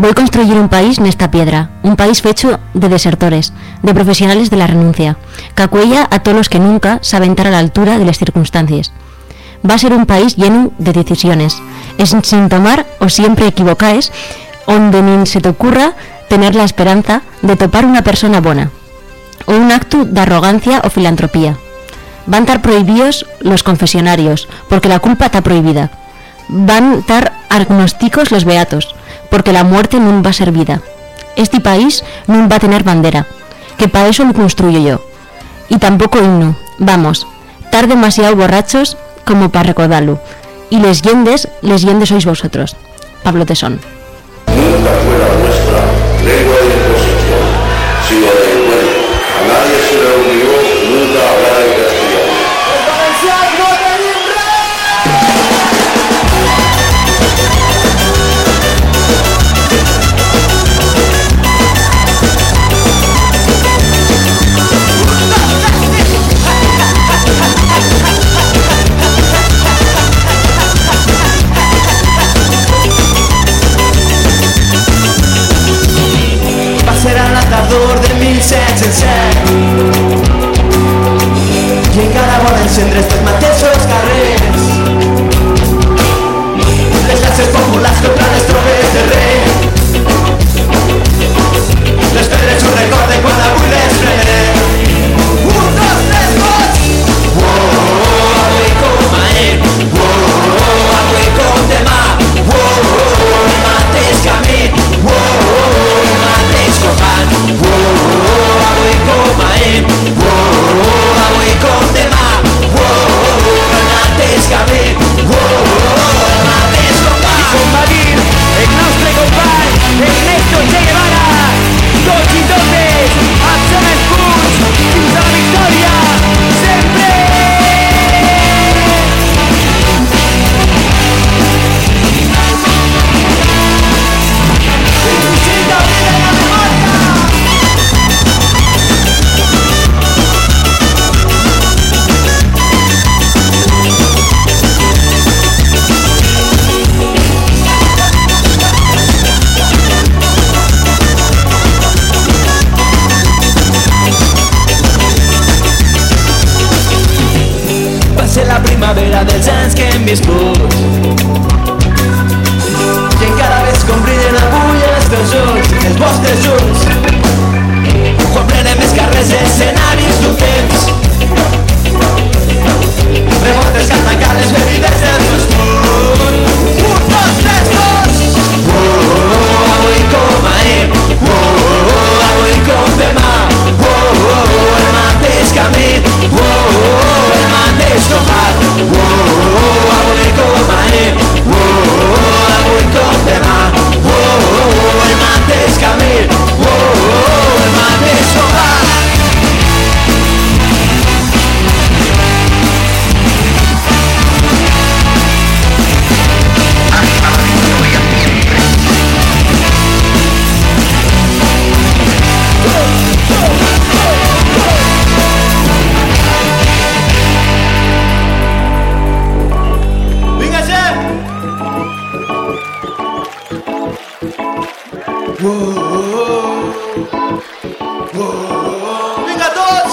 Voy construir un país nesta piedra, un país fecho de desertores, de profesionales de la renuncia, que acuella a todos los que nunca saben estar a la altura de las circunstancias. Va a ser un país lleno de decisiones, sin tomar o siempre equivocaes, donde ni se te ocurra tener la esperanza de topar una persona bona, o un acto de arrogancia o filantropía. Van estar prohibidos los confesionarios, porque la culpa está prohibida. Van estar agnósticos los beatos, porque la muerte no va a ser vida. Este país no va a tener bandera, que para eso lo construyo yo. Y tampoco himno, vamos, estar demasiado borrachos como para recordarlo. Y les yendes sois vosotros. Pablo Tesón. Nunca fuera nuestra lengua de imposición, sino de encuentro. A nadie se le obligó nunca a hablar en castellano. Serà la tardor de 1707 i encara volen encendre estos mateixos carrers. Les classes populars contra les tropes de rei. Les pedres ho recorden quan avui les frenem. 1, 2, 3, tots! Oh, avui com ahir. Oh, avui com demà. Oh, el mateix camí. Oh, el mateix cofant. Oh, avui com ahir. Oh, avui com demà. Oh, el mateix camí. Oh, el mateix cofant. I com va dir el nostre company Ernesto Che Guevara, tots i totes, alcem els punys fins a la victòria, sempre! La primavera dels anys que hem viscut i encara ves com brillen avui els teus ulls, els vostres ulls, quan prenem els carrers escenaris d'un temps, revoltes que han tancat les ferides del teus punts. 1, 2, 3, tots! Oh, avui com ahir. Oh, avui com demà. Oh, el mateix camí. Oh, el mateix combat. Oh, avui com ahir. Oh, avui com demà. Oh, el mateix camí. Oh, el mateix combat. Vinga tots!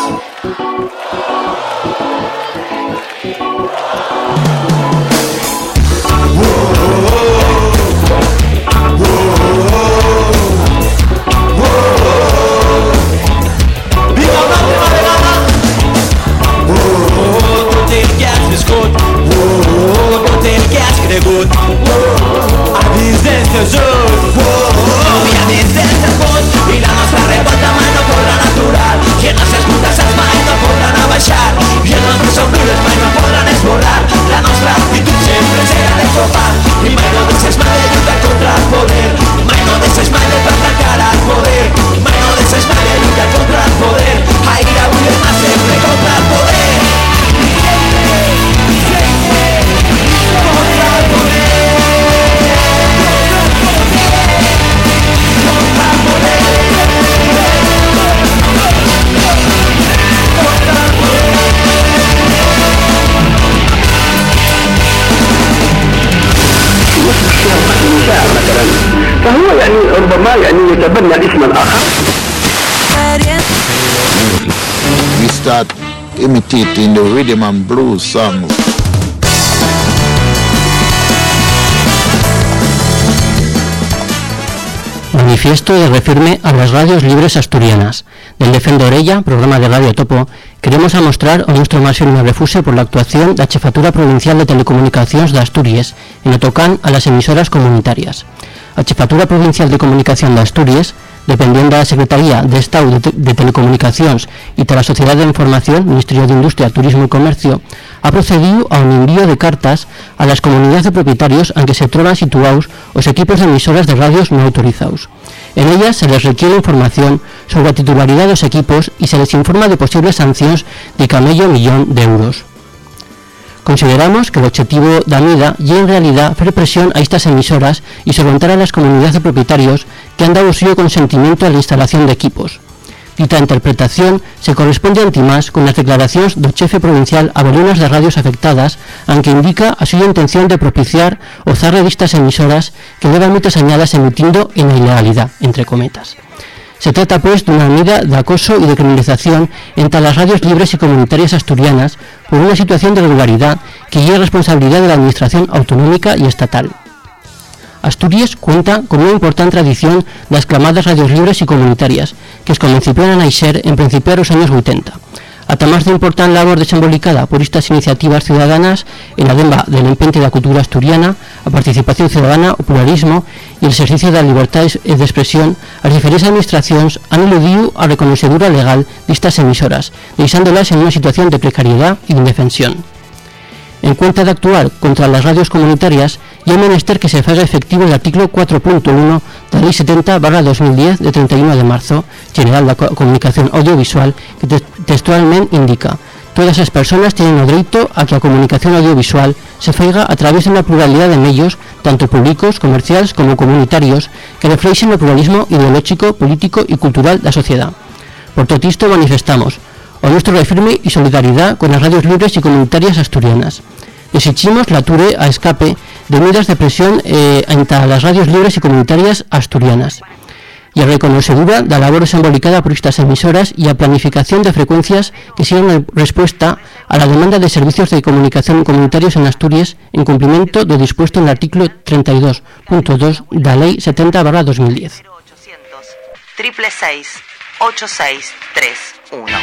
Vinga una última vegada! Tot el que has viscut, tot el que has cregut, a dins dels teus ulls, i a dins We start imitating the rhythm and blues songs. Manifiesto de refirme a las radios libres asturianas. Del Defendo Orella, programa de Radio Topo, queremos mostrar o nuestro máis firme refuse por la actuación da Chefatura Provincial de Telecomunicacións de Asturias en o tocán a las emisoras comunitarias. A Chefatura Provincial de Comunicación de Asturias, dependiendo da Secretaría de Estado de Telecomunicacións e da Sociedade de Información, Ministerio de Industria, Turismo e Comercio, ha procedido a un envío de cartas a las comunidades de propietarios en que se troban situados os equipos de emisoras de radios no autorizados. En ellas se les requiere información sobre a titularidade dos equipos e se les informa de posibles sancións de camello millón de euros. Consideramos que el objetivo da medida y en realidad hacer presión a estas emisoras y solventar a las comunidades de propietarios que han dado suyo consentimiento a la instalación de equipos. Dita interpretación se corresponde antimás con las declaracións do chefe provincial a bolinas de radios afectadas, aunque indica a súa intención de propiciar o zarre destas emisoras que levan moitas añadas emitindo en a ilegalidad, entre cometas. Se trata, pues, dunha medida de acoso e de criminalización entre las radios libres e comunitarias asturianas por unha situación de irregularidade que é responsabilidade da Administración autonómica e estatal. Asturias cuenta con unha importante tradición das clamadas radios libres e comunitarias, que es comenzaron a naixer en principiar os años 80. Ata máis de importante labor desenvolvicada por estas iniciativas ciudadanas en la demba del empente da cultura asturiana, a participación ciudadana, o pluralismo e el exercicio da libertade de expresión, as diferentes administracións han eludido a reconocedura legal destas emisoras, deixándolas en unha situación de precariedade e de indefensión. En cuenta de actuar contra las radios comunitarias, y es menester que se faga efectivo el artículo 4.1 de la Ley 70/2010 de 31 de marzo, General de Comunicación Audiovisual, que textualmente indica: todas as persoas tienen o dereito a que a comunicación audiovisual se faiga a través de unha pluralidade de medios, tanto públicos, comerciales como comunitarios, que reflexen o pluralismo ideológico, político e cultural da sociedade. Por todo isto manifestamos o nuestro refirme y solidaridad con las radios libres y comunitarias asturianas. Exigimos la ature a escape de medidas de presión entre las radios libres y comunitarias asturianas y a reconocedura da labor desenvolvicada por estas emisoras y a planificación de frecuencias que sigan en respuesta a la demanda de servicios de comunicación comunitarios en Asturias en cumplimiento de lo dispuesto en el artículo 32.2 de la Ley 70/2010. 666 8631.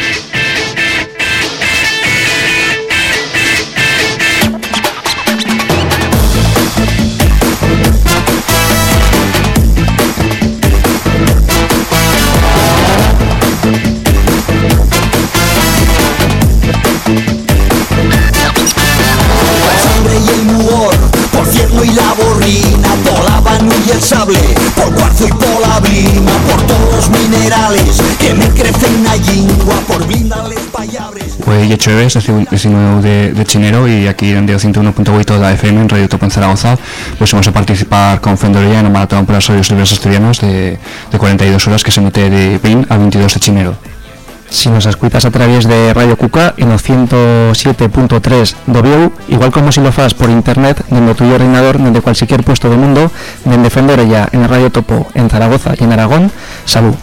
Y el mugor, por cierno y la borrina, por la vanu y el sable, por cuarzo y por la brima, por todos los minerales que me crecen la lingua, por blindarles payabres. Pues yo Chévez, vecino de Chinero, y aquí en el 101.8 de la FM en Radio Topo en Zaragoza, pues vamos a participar con Defendo Orella en el maratón por las radios libres asturianas de 42 horas que se emite de 20 a 22 de Chinero. Si nos escuchas a través de Radio Cuca en el 107.3 d'Ovieu, igual como si lo fas por internet, desde tu ordenador, desde cualquier puesto del mundo, desde Defendo Orella en el Radio Topo en Zaragoza y en Aragón, salud.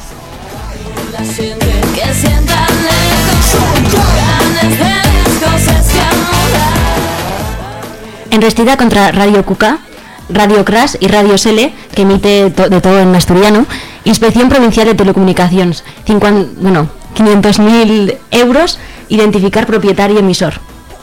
En restida contra Radio Cuca, Radio Crash y Radio Sele, que emite de todo en asturiano, Inspección Provincial de Telecomunicaciones, 500.000 euros, identificar propietario emisor.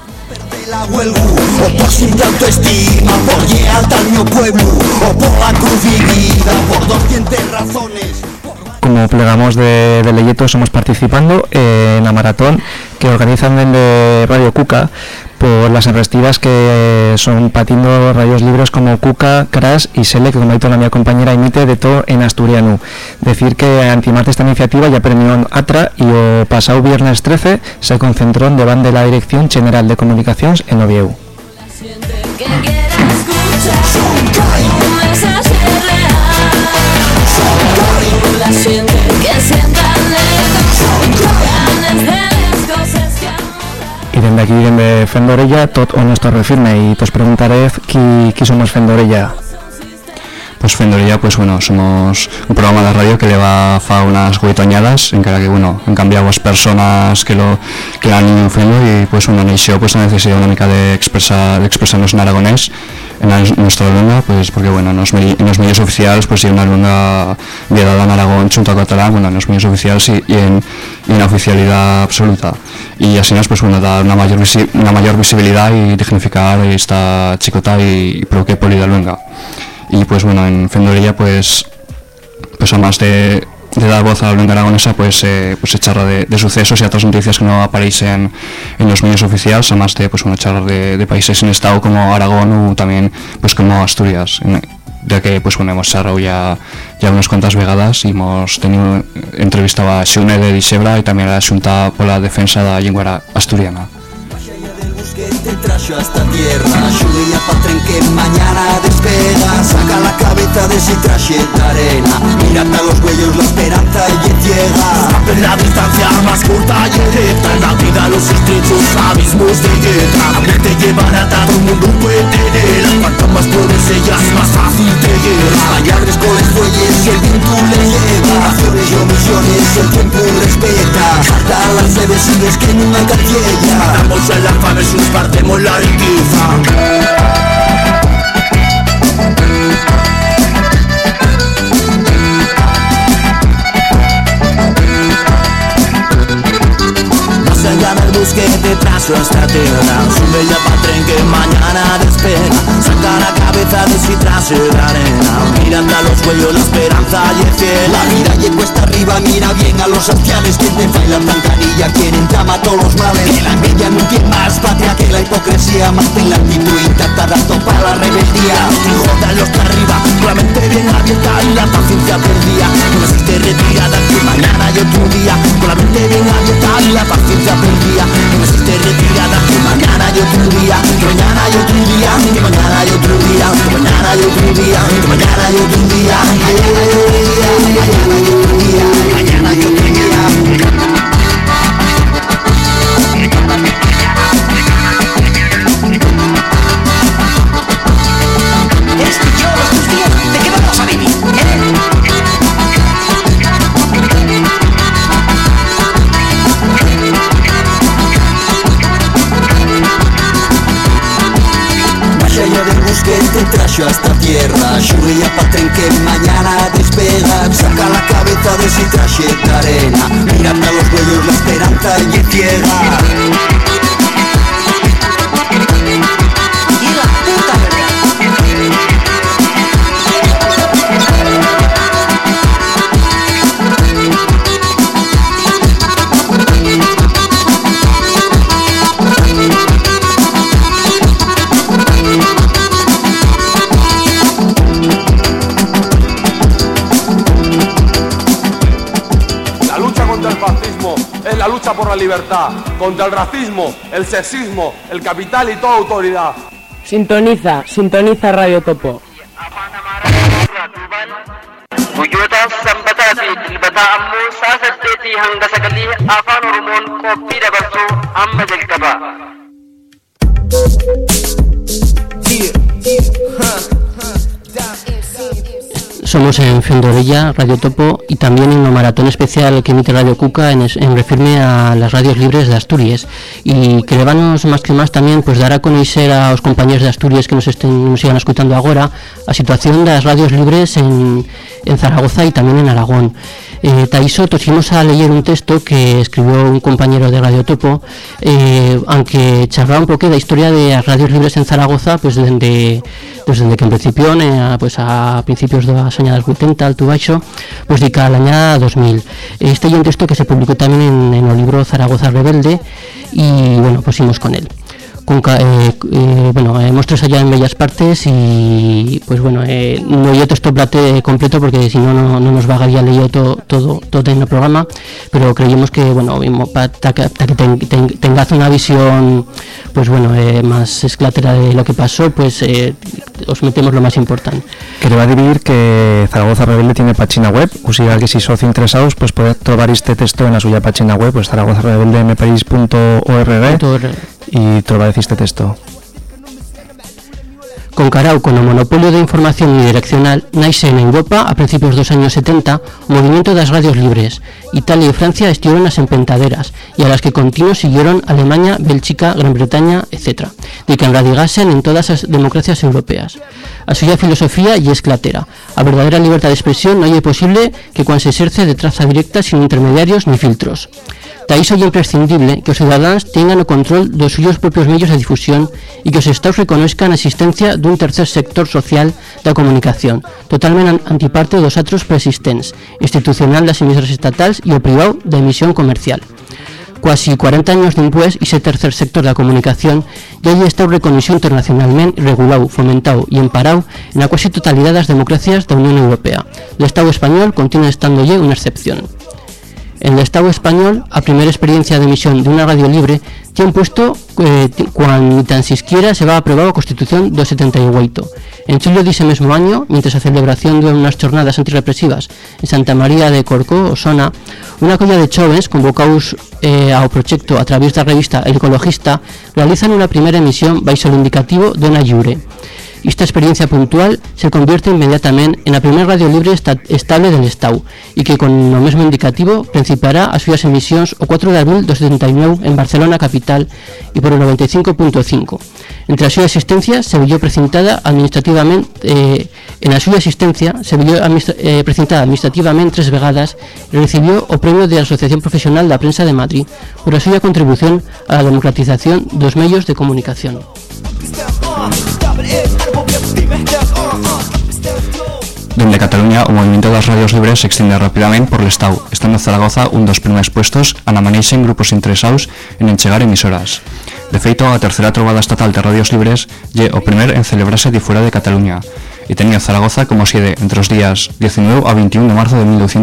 Como plegamos de Leyeto, somos participando en la maratón que organizan desde Radio Cuca por las enrestidas que son patiendo radios libres como Cuca, Crash y Sele, que como ha dicho la mi compañera emite de todo en asturiano. Decir que antimarte esta iniciativa ya premió Atra y el pasado viernes 13 se concentró en deban de la Dirección General de Comunicaciones en Oviedo. Y desde aquí, desde Defendo Orella, tot o nuestro refirme, y os preguntaré qui somos Defendo Orella. pues Fendorella, pues bueno, somos un programa de radio que le va fa unas guitoñadas, encara que bueno, han cambiado las personas que l'han fent y pues bueno, en això pues la necesidad una mica de expresarnos en aragonés en nuestra lengua, pues porque bueno, en los medios oficiales pues hay una lengua vedada en Aragón junto a catalán, bueno, en los medios oficiales y en la oficialidad absoluta, y así nos pues bueno, dar una mayor visibilidad y dignificar esta chicota y prou que polidaluenga. Y pues bueno, en Fendorella pues además de dar voz a la lengua aragonesa, pues se charla de sucesos y otras noticias que no aparecen en los medios oficiales, además de pues bueno, charlar de países en estado como Aragón o también pues como Asturias, ya que pues bueno, hemos charlado ya unas cuantas vegadas y hemos tenido entrevistado a Xune de Dixebra y también a la Xunta por la defensa de la lengua asturiana. Te trajo hasta tierra, lluvia pa' tren que mañana despega, saca la cabeza de ese trayecto arena, mírate a los cuellos la esperanza y ciega. En la distancia más corta y directa, en la vida los estrechos abismos de guerra, a te llevan a todo el mundo puede tener, cuanto más puedes ellas más fácil te guerra. Vallagres con los fuelles y el viento le lleva, acciones y omisiones el tiempo respeta, salta las leves y ves que nunca cancella, matamos el alfabeto y nos partemos la riqueza. Más allá del bus que te trazo hasta tierra, sube ya pa' tren que mañana despega, saca la cabeza de ese trazo de arena, mirando a los cuellos la esperanza y el cielo. La vida y cuesta arriba, mira bien a los ancianos que te bailan tan canilla, quieren llama todos los males, que la envidia no tiene más patria que la hipocresía, mantén la actitud intacta, dando para la rebeldía. Jodan los de arriba, con la mente bien abierta y la paciencia perdida, no existe retirada, que mañana hay otro día, con la mente bien abierta y la paciencia perdida, no existe retirada, que mañana hay otro día, que mañana hay otro día, que mañana hay otro día, que mañana hay otro día, que mañana hay otro día, mañana hay otro día, mañana hay otro día, mañana hay otro día. ¿Eres tú, yo, los tus tíos? ¿De qué vamos a vivir? Vaya ya del bus que te trajo hasta tierra, lluvia pa' tren que mañana despega, saca la cabeza de ese trayecto arena, mírate a los cuellos la esperanza y ciega. Y la puta verdad. Es la lucha por la libertad, contra el racismo, el sexismo, el capital y toda autoridad. Sintoniza Radio Topo. Somos en Fendorella, Radio Topo, y también en una maratón especial que emite Radio Cuca en refirme a las radios libres de Asturias, y que levanos más que más también pues dar a conocer a los compañeros de Asturias que nos sigan escuchando ahora a situación de las radios libres en Zaragoza y también en Aragón. Taiso, tosimos a leer un texto que escribió un compañero de Radio Topo, aunque charlaba un poco de la historia de las radios libres en Zaragoza, pues desde que en principio, pues a principios de las años 80, alto baixo, pues de cada año 2000. Este es un texto que se publicó también en el libro Zaragoza Rebelde, y bueno, pues seguimos con él. Muestras allá en bellas partes, y pues bueno, no hay texto plate completo porque si no nos vagaría leído todo en el programa, pero creímos que bueno, para que tengas una visión pues bueno, más esclatera de lo que pasó, pues os metemos lo más importante. Que le va a decir que Zaragoza Rebelde tiene página web, o sea que si sois interesados pues podéis trobar este texto en la suya página web, pues zaragozarebeldemepais.org, y trobar este texto. Concarao con el monopolio de información unidireccional, nace en Europa a principios dos años 70 o movimiento das radios libres. Italia e Francia estiveron as empentaderas e a las que continuo siguieron Alemania, Bélgica, Gran Bretaña, etc., de que enradigasen en todas as democracias europeas. A súa filosofía lle es clatera. A verdadeira libertad de expresión non é posible que cuando se exerce de traza directa sin intermediarios ni filtros. Da iso é imprescindible que os cidadáns tengan o control dos suyos propios medios de difusión e que os estados reconozcan a existencia dun tercer sector social da comunicación, totalmente antiparte dos atros preexistentes, institucional das emisoras estatais e o privado da emisión comercial. Quasi 40 años dimpués, ese tercer sector da comunicación ya lle está reconocido internacionalmente, regulado, fomentado e emparado en a quasi totalidade das democracias da Unión Europea. O Estado español continúa estándolle unha excepción. En el Estado español, a primera experiencia de emisión de una radio libre tiene puesto cuando ni tan siquiera se va a aprobar la Constitución do 78. En julio de ese mismo año, mientras a celebración de unas jornadas antirrepresivas en Santa María de Corcó, Osona, una colla de jóvenes convocados ao proyecto a través da revista El Ecologista realizan una primera emisión baixo el indicativo Dona Lliure. Esta experiencia puntual se convierte inmediatamente en la primera radio libre estable del Estado y que con el mismo indicativo principiará a sus emisiones o 4 de abril de 79 en Barcelona capital y por el 95.5. Entre la suya existencia se vio presentada administrativamente administrativamente 3 vegadas y recibió el premio de la Asociación Profesional de la Prensa de Madrid por la suya contribución a la democratización de los medios de comunicación. Dende Cataluña, o movimento das radios libres se extiende rápidamente por el Estado, estando Zaragoza un dos primeiros puestos a manexen grupos interesados en enchegar emisoras. De feito, a tercera trobada estatal de radios libres lle o primer en celebrarse de fuera de Cataluña, e tenía Zaragoza como sede entre os días 19 a 21 de marzo de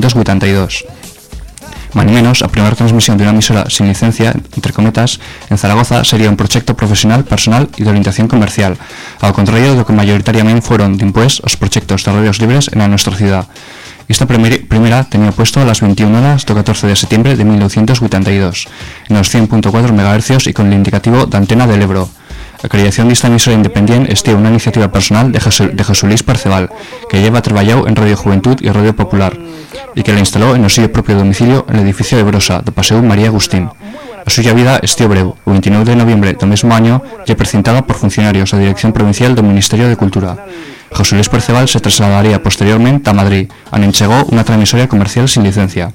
1982. Más ni menos, a primera transmisión de una emisora sin licencia, entre cometas, en Zaragoza sería un proyecto profesional, personal y de orientación comercial, al contrario de lo que mayoritariamente fueron d'impués los proyectos de radios libres en nuestra ciudad. Esta primera tenía puesto a las 21 horas del 14 de septiembre de 1982, en los 100.4 MHz y con el indicativo de Antena del Ebro. La creación de esta emisora independiente es una iniciativa personal de Jesús Luis Perceval, que lleva trabajado en Radio Juventud y Radio Popular, y que la instaló en el suyo propio domicilio en el edificio de Brosa, de Paseo María Agustín. La suya vida estió breu. El 29 de noviembre del mismo año, ya presentada por funcionarios de la Dirección Provincial del Ministerio de Cultura. José Luis Perceval se trasladaría posteriormente a Madrid, donde enchegó una transmisoria comercial sin licencia,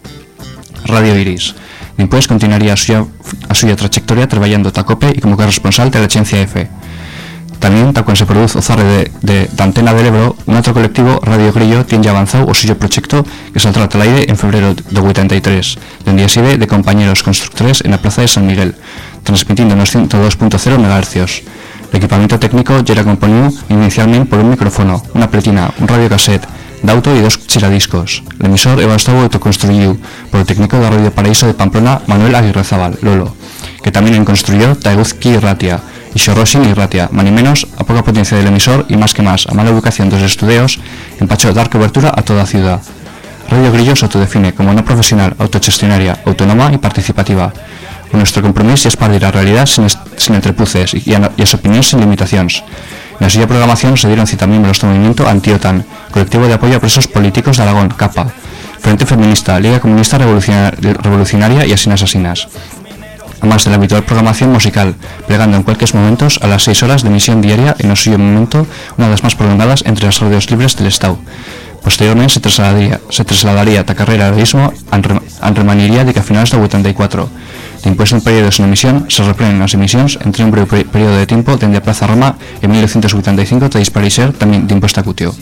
Radio Iris. Después continuaría a suya trayectoria trabajando tacope y como corresponsal de la agencia EFE. También, tal cual se produce o zarre de Antena del Ebro, un otro colectivo, Radio Grillo, tiene ya avanzado o suyo proyecto que saldrá al aire en febrero de 83, donde sirve de compañeros constructores en la plaza de San Miguel, transmitiendo unos 102.0 MHz. El equipamiento técnico ya era componido inicialmente por un micrófono, una pletina, un radiocassette, de auto y 2 chiradiscos. El emisor estaba autoconstruido por el técnico de Radio Paraíso de Pamplona, Manuel Aguirre Zabal, Lolo, que también construyó Taeguzki y Ratia, y Shoroshin y Ratia, más ni menos a poca potencia del emisor y más que más a mala educación de los estudios, empachó dar cobertura a toda ciudad. Radio Grillo se autodefine como no profesional, autogestionaria, autónoma y participativa. Nuestro compromiso es partir la realidad sin entrepuces y las opiniones sin limitaciones. En la suya programación se dieron cita miembros del movimiento Anti-OTAN, colectivo de apoyo a presos políticos de Aragón, CAPA, Frente Feminista, Liga Comunista Revolucionaria y Asinas. Además de la habitual programación musical, plegando en cualquier momentos a las 6 horas de emisión diaria en el suyo momento, una de las más prolongadas entre las radios libres del Estado. Posteriormente se trasladaría a carrera de realismo en remaniría de que a finales de 84. Después de un periodo sin emisión, se reprenen las emisiones entre un breve periodo de tiempo desde a Plaza Roma en 1985 de disparecer también de impuesto acutio.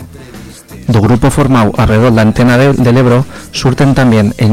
Do grupo formado alrededor de la Antena del Ebro surten también en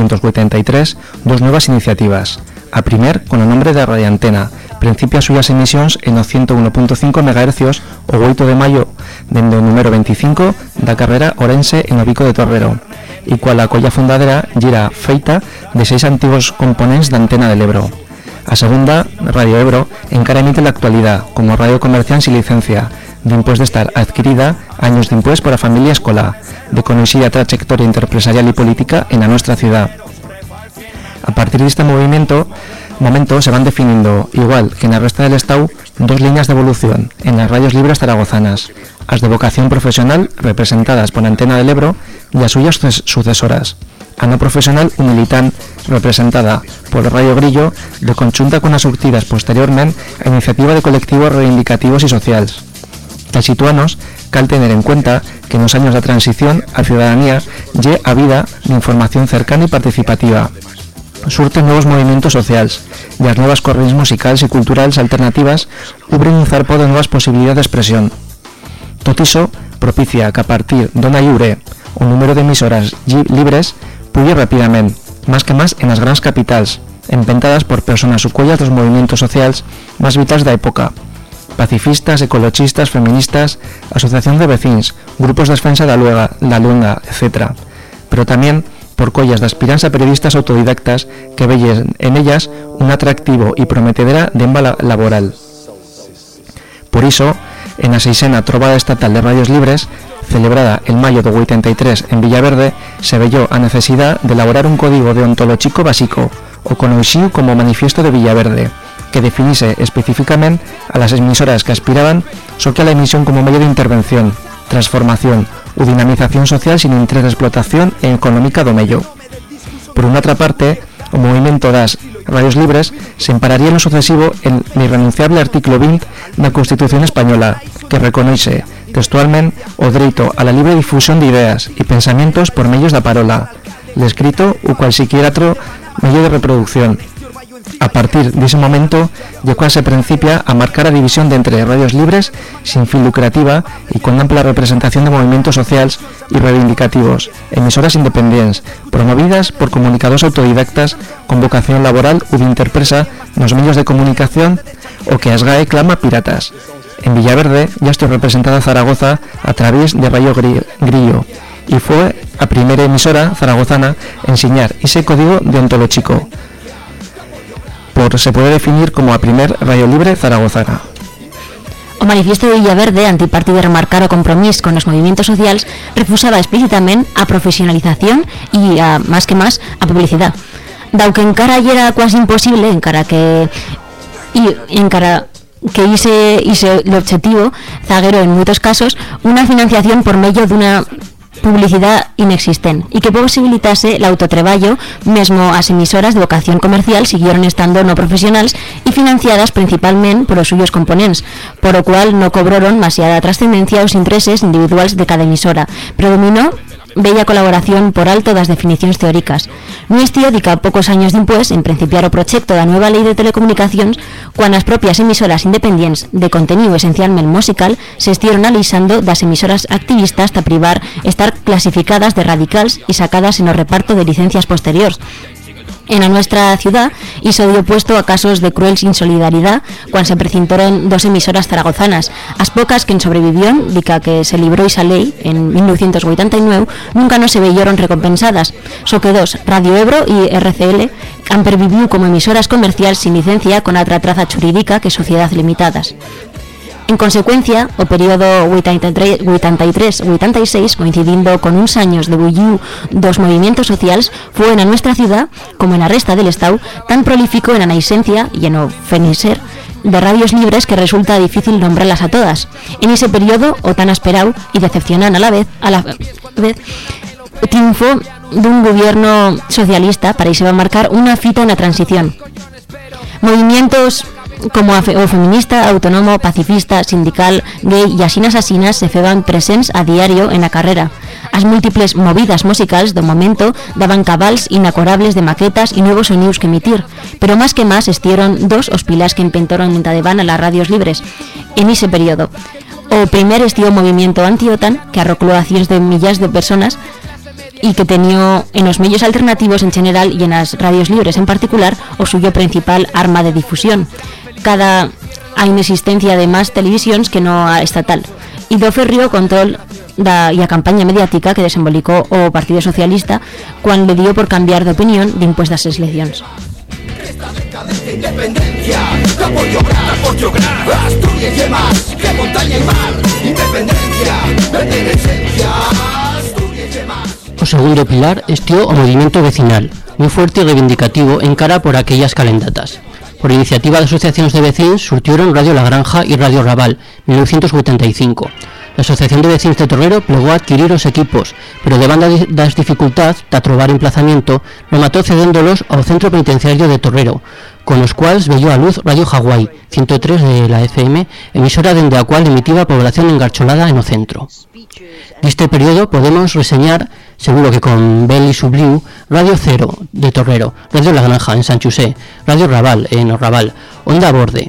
1983 dos nuevas iniciativas. A primer, con el nombre de Radio Antena, principia suyas emisiones en los 101.5 MHz o 8 de mayo, dende o número 25 da carrera Orense en o Bico de Torrero, y cual la colla fundadera gira feita de 6 antiguos componentes de Antena del Ebro. A segunda, Radio Ebro, encara emite la actualidad como radio comercial sin licencia, después de estar adquirida años después por la familia Escola, de conocida trayectoria empresarial y política en la nuestra ciudad. A partir de este momento se van definiendo, igual que en el resto del Estado, dos líneas de evolución en las radios libres zaragozanas, las de vocación profesional representadas por Antena del Ebro y a suyas sucesoras, a no profesional Humilitán representada por Radio Grillo de conjunta con las surtidas posteriormente a iniciativa de colectivos reivindicativos y sociales. Al situarnos, cal tener en cuenta que en los años de transición a ciudadanía lle a vida de información cercana y participativa. Surten nuevos movimientos sociales y las nuevas corrientes musicales y culturales alternativas ubren un zarpo de nuevas posibilidades de expresión. Tot iso propicia que a partir d'ona lliure un número d'emisoras libres puye rápidamente, más que más en las grandes capitales, empentadas por personas sucuellas de los movimientos sociales más vitales de la época, pacifistas, ecologistas, feministas, asociación de vecinos, grupos de defensa de la luenga, etc. Pero también por collas de aspirantes a periodistas autodidactas que veyen en ellas un atractivo y prometedera demba laboral. Por eso, en la 6ª Trobada Estatal de Radios Libres, celebrada en mayo de 83 en Villaverde, se veyó a necesidad de elaborar un código deontológico básico, o conocido como Manifiesto de Villaverde, que definise específicamente a las emisoras que aspiraban so que a la emisión como medio de intervención, transformación u dinamización social sin interés de explotación económica do mello. Por una otra parte, o movimiento das radios libres se empararía en lo sucesivo en el irrenunciable artículo 20 de la Constitución española, que reconoce textualmente o derecho a la libre difusión de ideas y pensamientos por medios da parola, l'escrito u cualquier otro medio de reproducción. A partir de ese momento, llegó se principia a marcar la división de entre radios libres sin fin lucrativa y con amplia representación de movimientos sociales y reivindicativos, emisoras independientes, promovidas por comunicadores autodidactas con vocación laboral u de interpresa en los medios de comunicación o que ASGAE clama piratas. En Villaverde ya estoy representada Zaragoza a través de Radio Grillo y fue la primera emisora zaragozana en enseñar ese código deontológico. Se puede definir como a primer radio libre zaragozana. O Manifiesto de Villaverde, antipartido de remarcar o compromiso con los movimientos sociales, refusaba explícitamente a profesionalización y más que más a publicidad. Dado que encara ya era casi imposible, encara que hice el objetivo zaguero en muchos casos una financiación por medio de una publicidad inexistente y que posibilitase el autotreballo mesmo as emisoras de vocación comercial siguieron estando no profesionales y financiadas principalmente por los suyos componentes, por lo cual no cobraron demasiada trascendencia los intereses individuales de cada emisora. Predominó bella colaboración por alto das definiciones teóricas. No estío de que a pocos años después, en principiar o proyecto da nueva ley de telecomunicaciones, cuando las propias emisoras independientes de contenido esencialmente musical se estieron alisando das emisoras activistas hasta privar estar clasificadas de radicales y sacadas en el reparto de licencias posteriores. En a nuestra ciudad hizo de opuesto a casos de cruel insolidaridad cuando se precintaron dos emisoras zaragozanas, as pocas que sobrevivieron dica que se libró esa ley en 1989 nunca no se veyeron recompensadas, so que dos, Radio Ebro y RCL, han pervivido como emisoras comerciales sin licencia con otra traza jurídica que sociedad limitadas. En consecuencia, o periodo 83-86, coincidiendo con unos años de bulliu dos movimientos sociales, fue en nuestra ciudad, como en la resta del Estado, tan prolífico en la naisencia y en o feniser de radios libres que resulta difícil nombrarlas a todas. En ese periodo, o tan esperado y decepcionante a la vez, triunfó de un gobierno socialista para y se va a marcar una fita en la transición. Movimientos como o feminista, autónomo, pacifista, sindical, gay y asinas se feban presents a diario en la carrera. As múltiples movidas musicales de momento daban cabals inacorables de maquetas y nuevos sonidos que emitir, pero más que más estieron dos os pilas que inventaron en Tadeván a las radios libres en ese periodo. O primer estió movimiento anti-OTAN que arrocló a cientos de millas de personas y que tenía en los medios alternativos en general y en las radios libres en particular o suyo principal arma de difusión. Cada a inexistencia de más televisiones que no a estatal. Y do ferrio control y a campaña mediática que desembolicó o Partido Socialista cuando le dio por cambiar de opinión de impuestas elecciones. Esta decadente independencia, Asturias y más, que montaña y mar, independencia, vender esencia, Asturias y más. O segundo pilar estió o movimiento vecinal, muy fuerte y reivindicativo en cara por aquellas calendatas. Por iniciativa de asociacions de vecins sortieron Radio La Granja y Radio Raval, 1985. La Asociación de Vecins de Torrero plegó a adquirir los equipos, pero de banda das dificultad de trobar emplazamiento, lo mató cedéndolos ao Centro Penitenciario de Torrero, con los cuales velló a luz Radio Hawái, 103 de la FM, emisora dende a cual emitiva población engarcholada en o centro. Neste período podemos reseñar, seguro que con Bel y Subliu, Radio Cero de Torrero, Radio La Granja en San Chusé, Radio Raval en o Raval, Onda Borde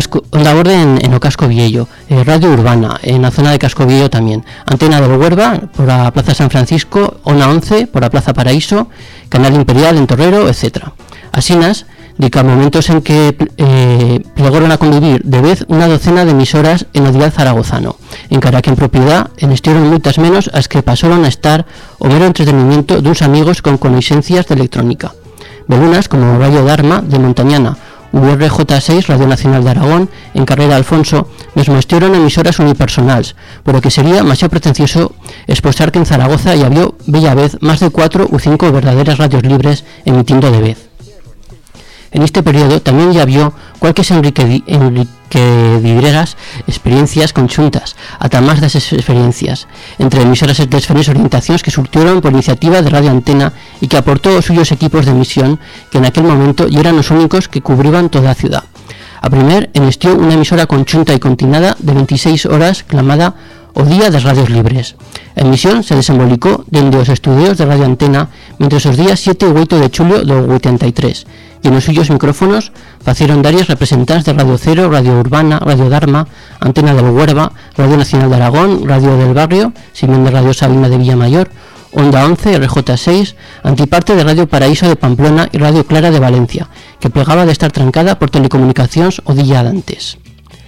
en o Casco Viejo, Radio Urbana en la zona de Casco Viejo también, Antena del Huerva por la Plaza San Francisco, Ona 11 por la Plaza Paraíso, Canal Imperial en Torrero, etc. Asinas, dica momentos en que plegaron a convivir de vez una docena de emisoras en o dial zaragozano, encara que en propiedad estuvieron moitas menos as que pasaron a estar o mero entretenimiento duns amigos con conocencias de electrónica. Belunas como Radio Dharma de Montañana, URJ6 Radio Nacional de Aragón, en Carrera Alfonso, mesmo estuvieron emisoras unipersonales, por lo que sería demasiado pretencioso exposar que en Zaragoza ya había bella vez más de 4 o 5 verdaderas radios libres emitiendo de vez. En este periodo también ya vio cualquier enriquecedoras experiencias conjuntas, ata más de esas experiencias, entre emisoras de diferentes orientaciones que surtieron por iniciativa de Radio Antena y que aportó los suyos equipos de emisión, que en aquel momento ya eran los únicos que cubriban toda la ciudad. A primer, emistió una emisora conjunta y continuada de 26 horas clamada O Día das Radios Libres. A emisión se desembolicó dende os estudios de Radio Antena mientras os días 7 e 8 de julio do 83, y en los suyos micrófonos facieron varios representantes de Radio Cero, Radio Urbana, Radio Dharma, Antena del Huerva, Radio Nacional de Aragón, Radio del Barrio, Simón de Radio Sabina de Villamayor, Onda 11, RJ6, antiparte de Radio Paraíso de Pamplona y Radio Clara de Valencia, que plegaba de estar trancada por telecomunicacións o día antes.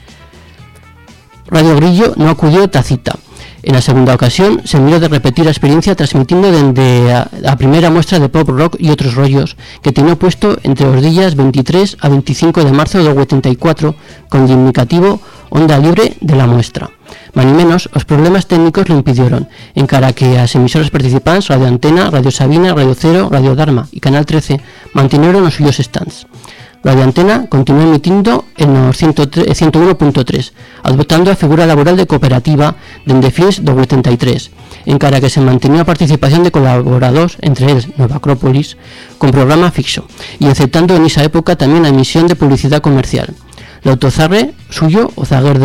Radio Grillo no acudió tacita. En la segunda ocasión se miró de repetir la experiencia transmitiendo desde la primera muestra de pop rock y otros rollos que tenía puesto entre los días 23 a 25 de marzo de 84 con el indicativo Onda Libre de la muestra. Más ni menos, los problemas técnicos lo impidieron, encara que las emisoras participantes Radio Antena, Radio Sabina, Radio Cero, Radio Dharma y Canal 13 mantuvieron los suyos stands. Radio Antena continuó emitiendo en los 101.3, adoptando a figura laboral de cooperativa dende fins do 83, encara que se mantenía a participación de colaboradores, entre ellos Nueva Acrópolis, con programa fixo, y aceptando en esa época también la emisión de publicidad comercial. El autozarre suyo, o zaguer de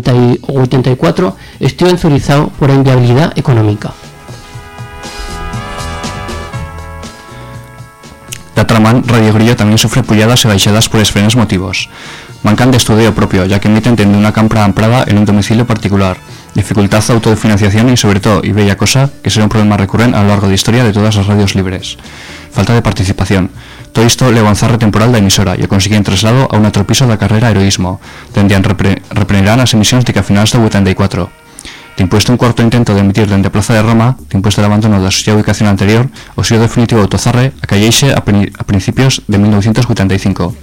84, estuvo enzurizado por la inviabilidad económica. D'altraman, Radio Grillo también sufre pulladas y baixadas por diferentes motivos. Mancan de estudio propio, ya que emiten desde una cámara amplada en un domicilio particular, dificultad de autofinanciación y sobre todo, y bella cosa, que será un problema recurrente a lo largo de historia de todas las radios libres. Falta de participación. Todo esto le avanzarre temporal da emisora y consiguen traslado a un otro piso da carrera Heroísmo, donde reprenderán las emisiones de que a finales de 84. Impuesto un cuarto intento de emitir dende Plaza de Roma, impuesto el abandono da suya ubicación anterior, o sido definitivo autozarre acalleixe a principios de 1985.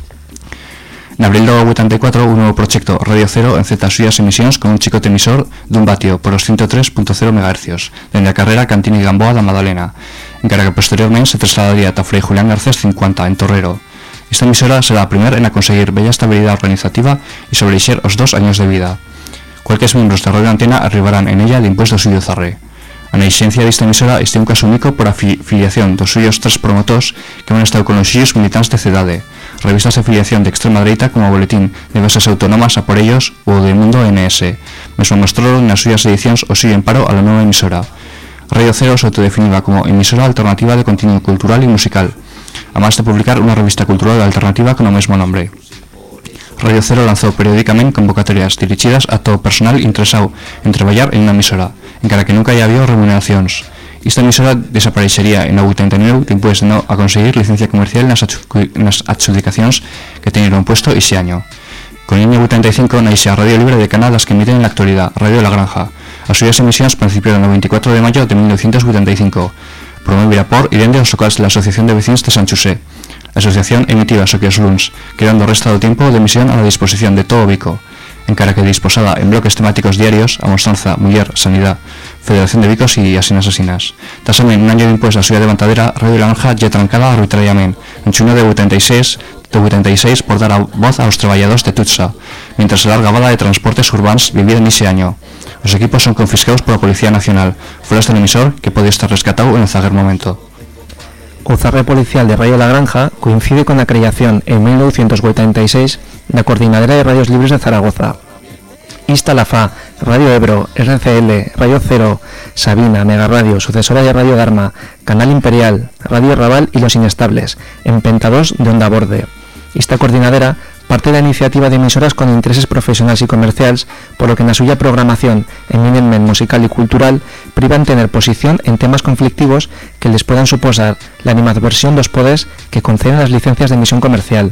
En abril de 84, un nuevo proyecto Radio Cero enceta suyas emisiones con un chicote emisor de un vatio por los 103.0 MHz, dende a carrera Cantini Gamboa da Madalena, encara que posteriormente se trasladaría a Fray Julián Garcés 50 en Torrero. Esta emisora será la primera en a conseguir bella estabilidad organizativa y sobreixer os 2 años de vida. Cualquier miembros de Radio Antena arribarán en ella de impuesto suyo zarre. A la existencia de esta emisora este un caso único por afiliación dos suyos 3 promotores que han estado con los suyos militantes de CEDADE, revistas de afiliación de extrema derecha como Boletín de Bases Autónomas a por ellos o de Mundo NS. Mesmo mostraron en las suyas ediciones o siguen paro a la nueva emisora. Radio Cero se autodefinida como emisora alternativa de contenido cultural y musical, además de publicar una revista cultural alternativa con el mismo nombre. Radio Cero lanzó periódicamente convocatorias dirigidas a todo personal interesado en trabajar en una emisora, encara que nunca haya habido remuneraciones. Esta emisora desaparecería en el 89 después de no a conseguir licencia comercial en las adjudicaciones que tenían puesto ese año. Con el año 85 nace a Radio Libre de Canadá que emiten en la actualidad, Radio La Granja. Las suyas emisiones principiaron el 24 de mayo de 1985, promovida por y dende los locales de la Asociación de Vecinos de San Chusé. La asociación emitiva soquios luns, quedando restado tiempo de emisión a la disposición de todo Vico, encara que disposada en bloques temáticos diarios a Mostranza, Muller, Sanidad, Federación de Vicos y Asinas. Tasamen un año después de la suya levantadera, Radio La Granja ya trancada arbitrariamente. En junio de 86 de 86 por dar voz a los trabajadores de Tutsa, mientras la larga bala de transportes urbanos vivida en ese año. Los equipos son confiscados por la Policía Nacional, fuera del emisor que podía estar rescatado en el zaguer momento. O zarre policial de Radio La Granja coincide con la creación en 1986 de la Coordinadora de Radios Libres de Zaragoza. Insta la FA, Radio Ebro, RCL, Radio Cero, Sabina, Mega Radio, sucesora de Radio Dharma, Canal Imperial, Radio Raval y Los Inestables, en Pentados de Onda Borde. Esta coordinadora parte de la iniciativa de emisoras con intereses profesionales y comerciales, por lo que en la suya programación, eminentemente musical y cultural, privan tener posición en temas conflictivos que les puedan suposar la animadversión dos poderes que conceden las licencias de emisión comercial.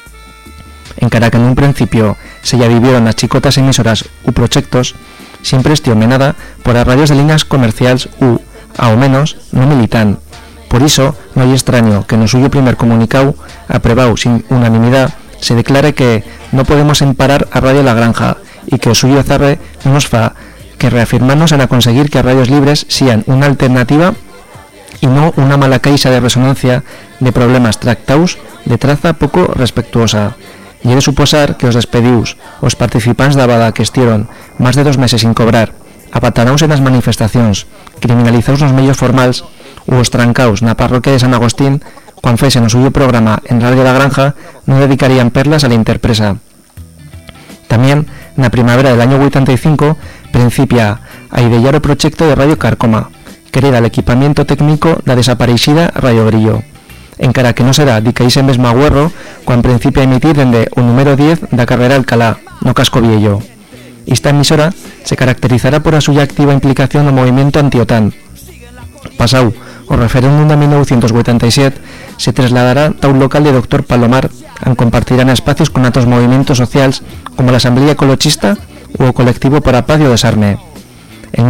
Encara que en un principio se ya vivieron las chicotas emisoras u proyectos, siempre estionada por las radios de líneas comerciales u, ao menos, no militan. Por eso, no hay extraño que en el suyo primer comunicado, aprobado sin unanimidad, se declare que no podemos emparar a Radio La Granja y que el suyo zarre no nos fa que reafirmarnos en a conseguir que radios libres sean una alternativa y no una mala caixa de resonancia de problemas tractados de traza poco respetuosa. Y he de suposar que os despedius, os participantes da bada que estieron más de 2 meses sin cobrar, apatanaos en las manifestaciones, criminalizaos nos medios formales u os trancaos na parroquia de San Agustín, cuando fesen o suyo programa en Radio La Granja, no dedicarían perlas a la interpresa. También, na primavera del año 85, principia a idear o proyecto de Radio Carcoma, que era el equipamiento técnico da desaparecida Radio Brillo. Encara que no será de que ese mesmo agüerro cuando principia a emitir dende o número 10 da carrera Alcalá, no Casco Viejo. Esta emisora se caracterizará por a suya activa implicación no movimiento anti-OTAN. Pasau o referéndum de 1987 se trasladará a un local de Dr. Palomar en compartirán espacios con otros movimientos sociales como la Asamblea Ecolochista o o Colectivo para a Paz e o Desarme. En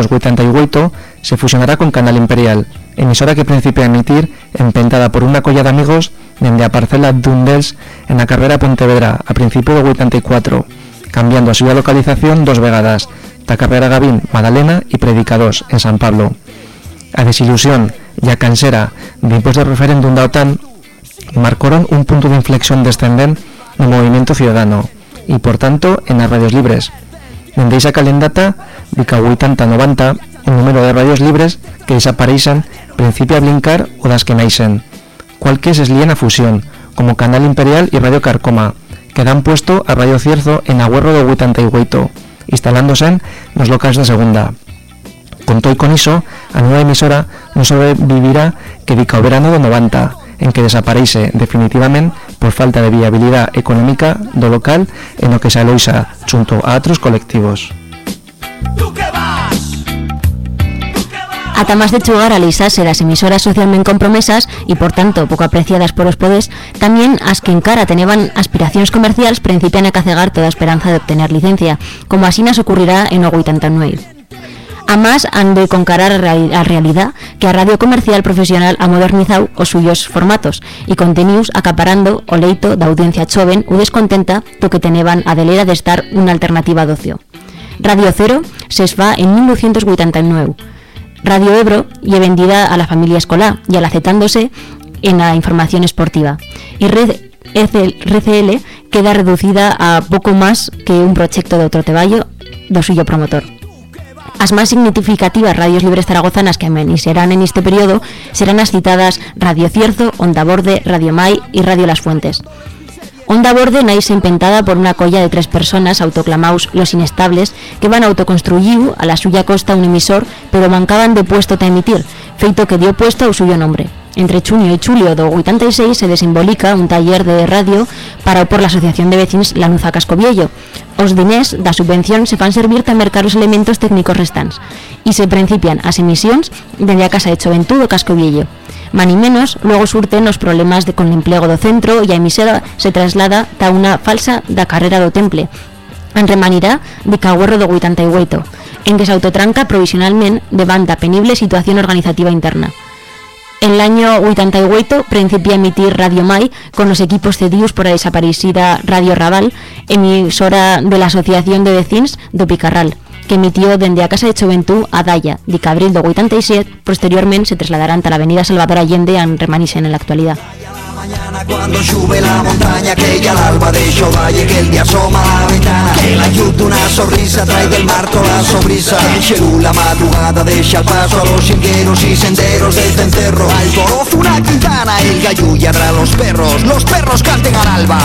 1988 se fusionará con Canal Imperial, emisora que principia a emitir empentada por una colla de amigos dende a parcela d'Undels en la carrera Pontevedra a principio de 84, cambiando a suya localización 2 vegadas, la carrera Gavín, Madalena y Predicados en San Pablo. A desilusión y a cansera después del referéndum da OTAN marcaron un punto de inflexión descendente no movimiento ciudadano y por tanto en las radios libres. Dende esa calendata, de 80-90, el número de radios libres que desaparecen principia a blincar o das que naixen, cualque se eslíen a fusión, como Canal Imperial y Radio Carcoma, que dan puesto a Radio Cierzo en Agüerro de 88, instalándose en los locales de segunda. Con todo y con iso, a nueva emisora no sobrevivirá que dica o verano de 90, en que desaparece definitivamente por falta de viabilidad económica do local en lo que se aloisa junto a otros colectivos. Ata más de chugar a lisarse las emisoras socialmente compromesas y por tanto poco apreciadas por los poderes, también as que encara teneban aspiraciones comerciales principian a cacegar toda esperanza de obtener licencia, como así nos ocurrirá en o 89. Además, han de concarar a realidad que a radio comercial profesional ha modernizado os suyos formatos y contenidos acaparando o leito da audiencia choven u descontenta to que teneban a delera de estar una alternativa d'ocio. Radio Cero se esfa en 1989. Radio Ebro y vendida a la familia escolar y alacetándose en la información esportiva. Y Red RCL queda reducida a poco más que un proyecto de otro teballo do suyo promotor. As más significativas radios libres zaragozanas que serán en este periodo serán as citadas Radio Cierzo, Onda Borde, Radio Mai y Radio Las Fuentes. Onda Borde naise inventada por una colla de 3 personas autoclamaos Los Inestables que van autoconstruyiu a la suya costa un emisor pero mancaban de puesto a emitir, feito que dio puesto ao suyo nombre. Entre junio y julio do 86 se desembolica un taller de radio para por la Asociación de Vecins Lanuza Casco Viejo. Os diners da subvención se fan servir para mercar os elementos técnicos restants y se principian as emisións dende a Casa de Choventud do Casco Viejo. Mani menos, luego surten os problemas con el empleo do centro e a emisora se traslada a una falsa da carrera do Temple, en remanirá de Cagüerro do 88, en que se autotranca provisionalmente de banda penible situación organizativa interna. En el año 88 principia a emitir Radio Mai con los equipos cedidos por la desaparecida Radio Raval, emisora de la Asociación de Vecins do Picarral, que emitió dende a Casa de Choventud a Daya, de abril do 87, posteriormente se trasladarán a la avenida Salvador Allende en remanisen en la actualidad. mañana cuando sube la montaña, que ya l'alba deixa el valle, que el día asoma a la ventana, que l'ajut una sonrisa trae del mar toda la sobrisa. Xerú la madrugada deixa el paso a los singueros y senderos del cencerro. Al Goroz una quintana, el gallo lladra a los perros canten al alba.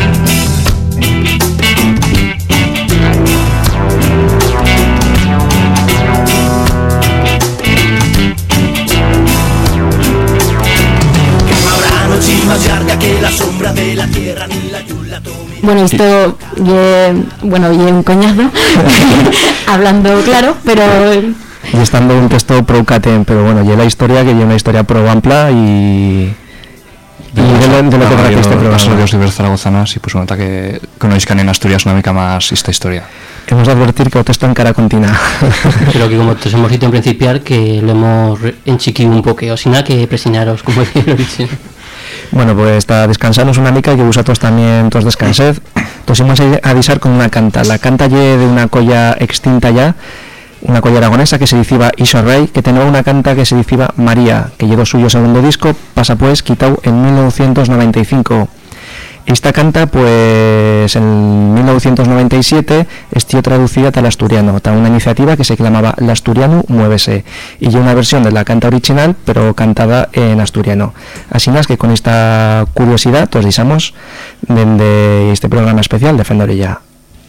Más larga que la sombra de la tierra ni la yula. Bueno, esto y un coñazo hablando claro, pero y estando un texto prou caten, pero bueno, y la historia que es una historia pro ampla y de lo que trata este programa. Las radios libres zaragozanas y pues nota que conozcan en Asturias una mica más esta historia. Hemos de advertir que el texto encara continua. Pero que como te hemos dicho en principiar que lo hemos enchiquido un poco, o si nada que presinaros como decía el origen. Bueno, pues está descansarnos una mica y que vosotros también todos descansed. Entonces vamos a avisar con una canta. La canta ye de una colla extinta ya, una colla aragonesa que se diciba Iso Rey, que tenía una canta que se diciba María, que llegó suyo segundo disco, pasa pues quitado en 1995. Esta canta pues en 1997 estuvo traducida al asturiano, a una iniciativa que se llamaba L'Asturiano Muévese, y una versión de la canta original pero cantada en asturiano. Así es que con esta curiosidad os disamos de este programa especial de Fendorella.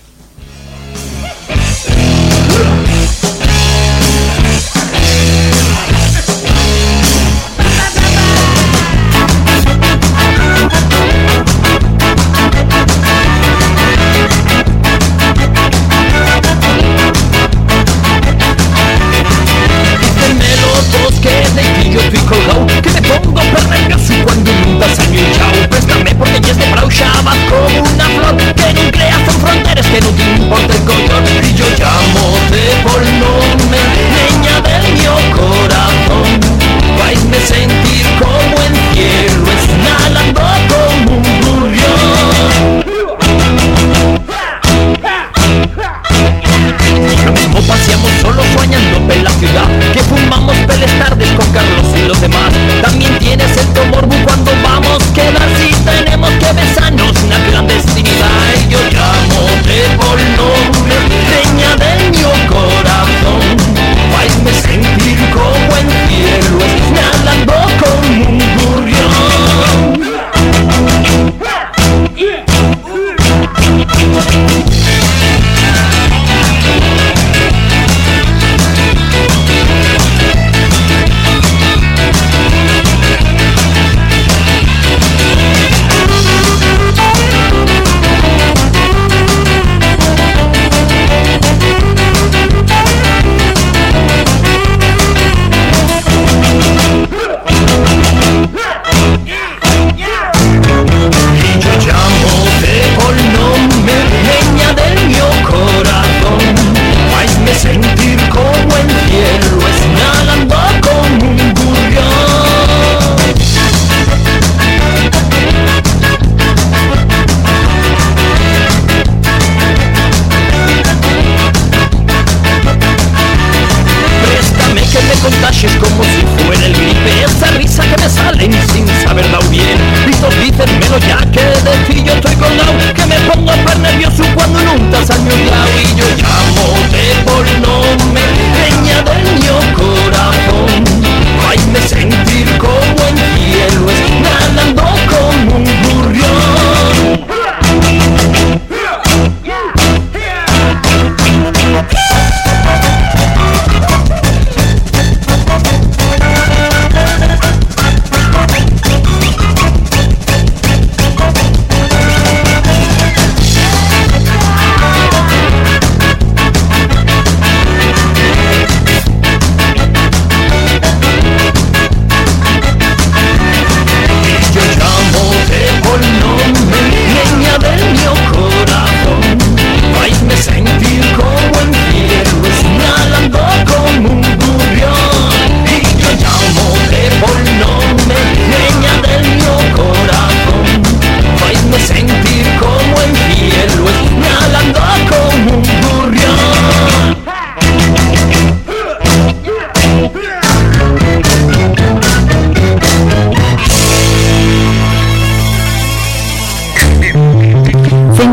Que me pongo perrengazo cuando nunca salió el chao. Préstame porque ya es de braucha, va como una flor que no creas en front.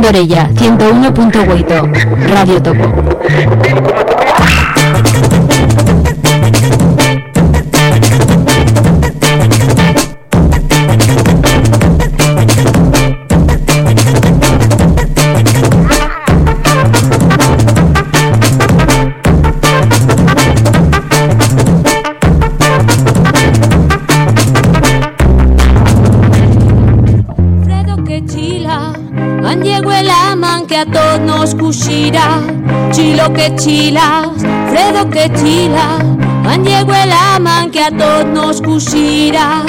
d'Orella, 101.8, Radio Topo. A tots nos cuixirà, xilo que xilas, fredo que xila, en llego la man que a tots nos cuixirà.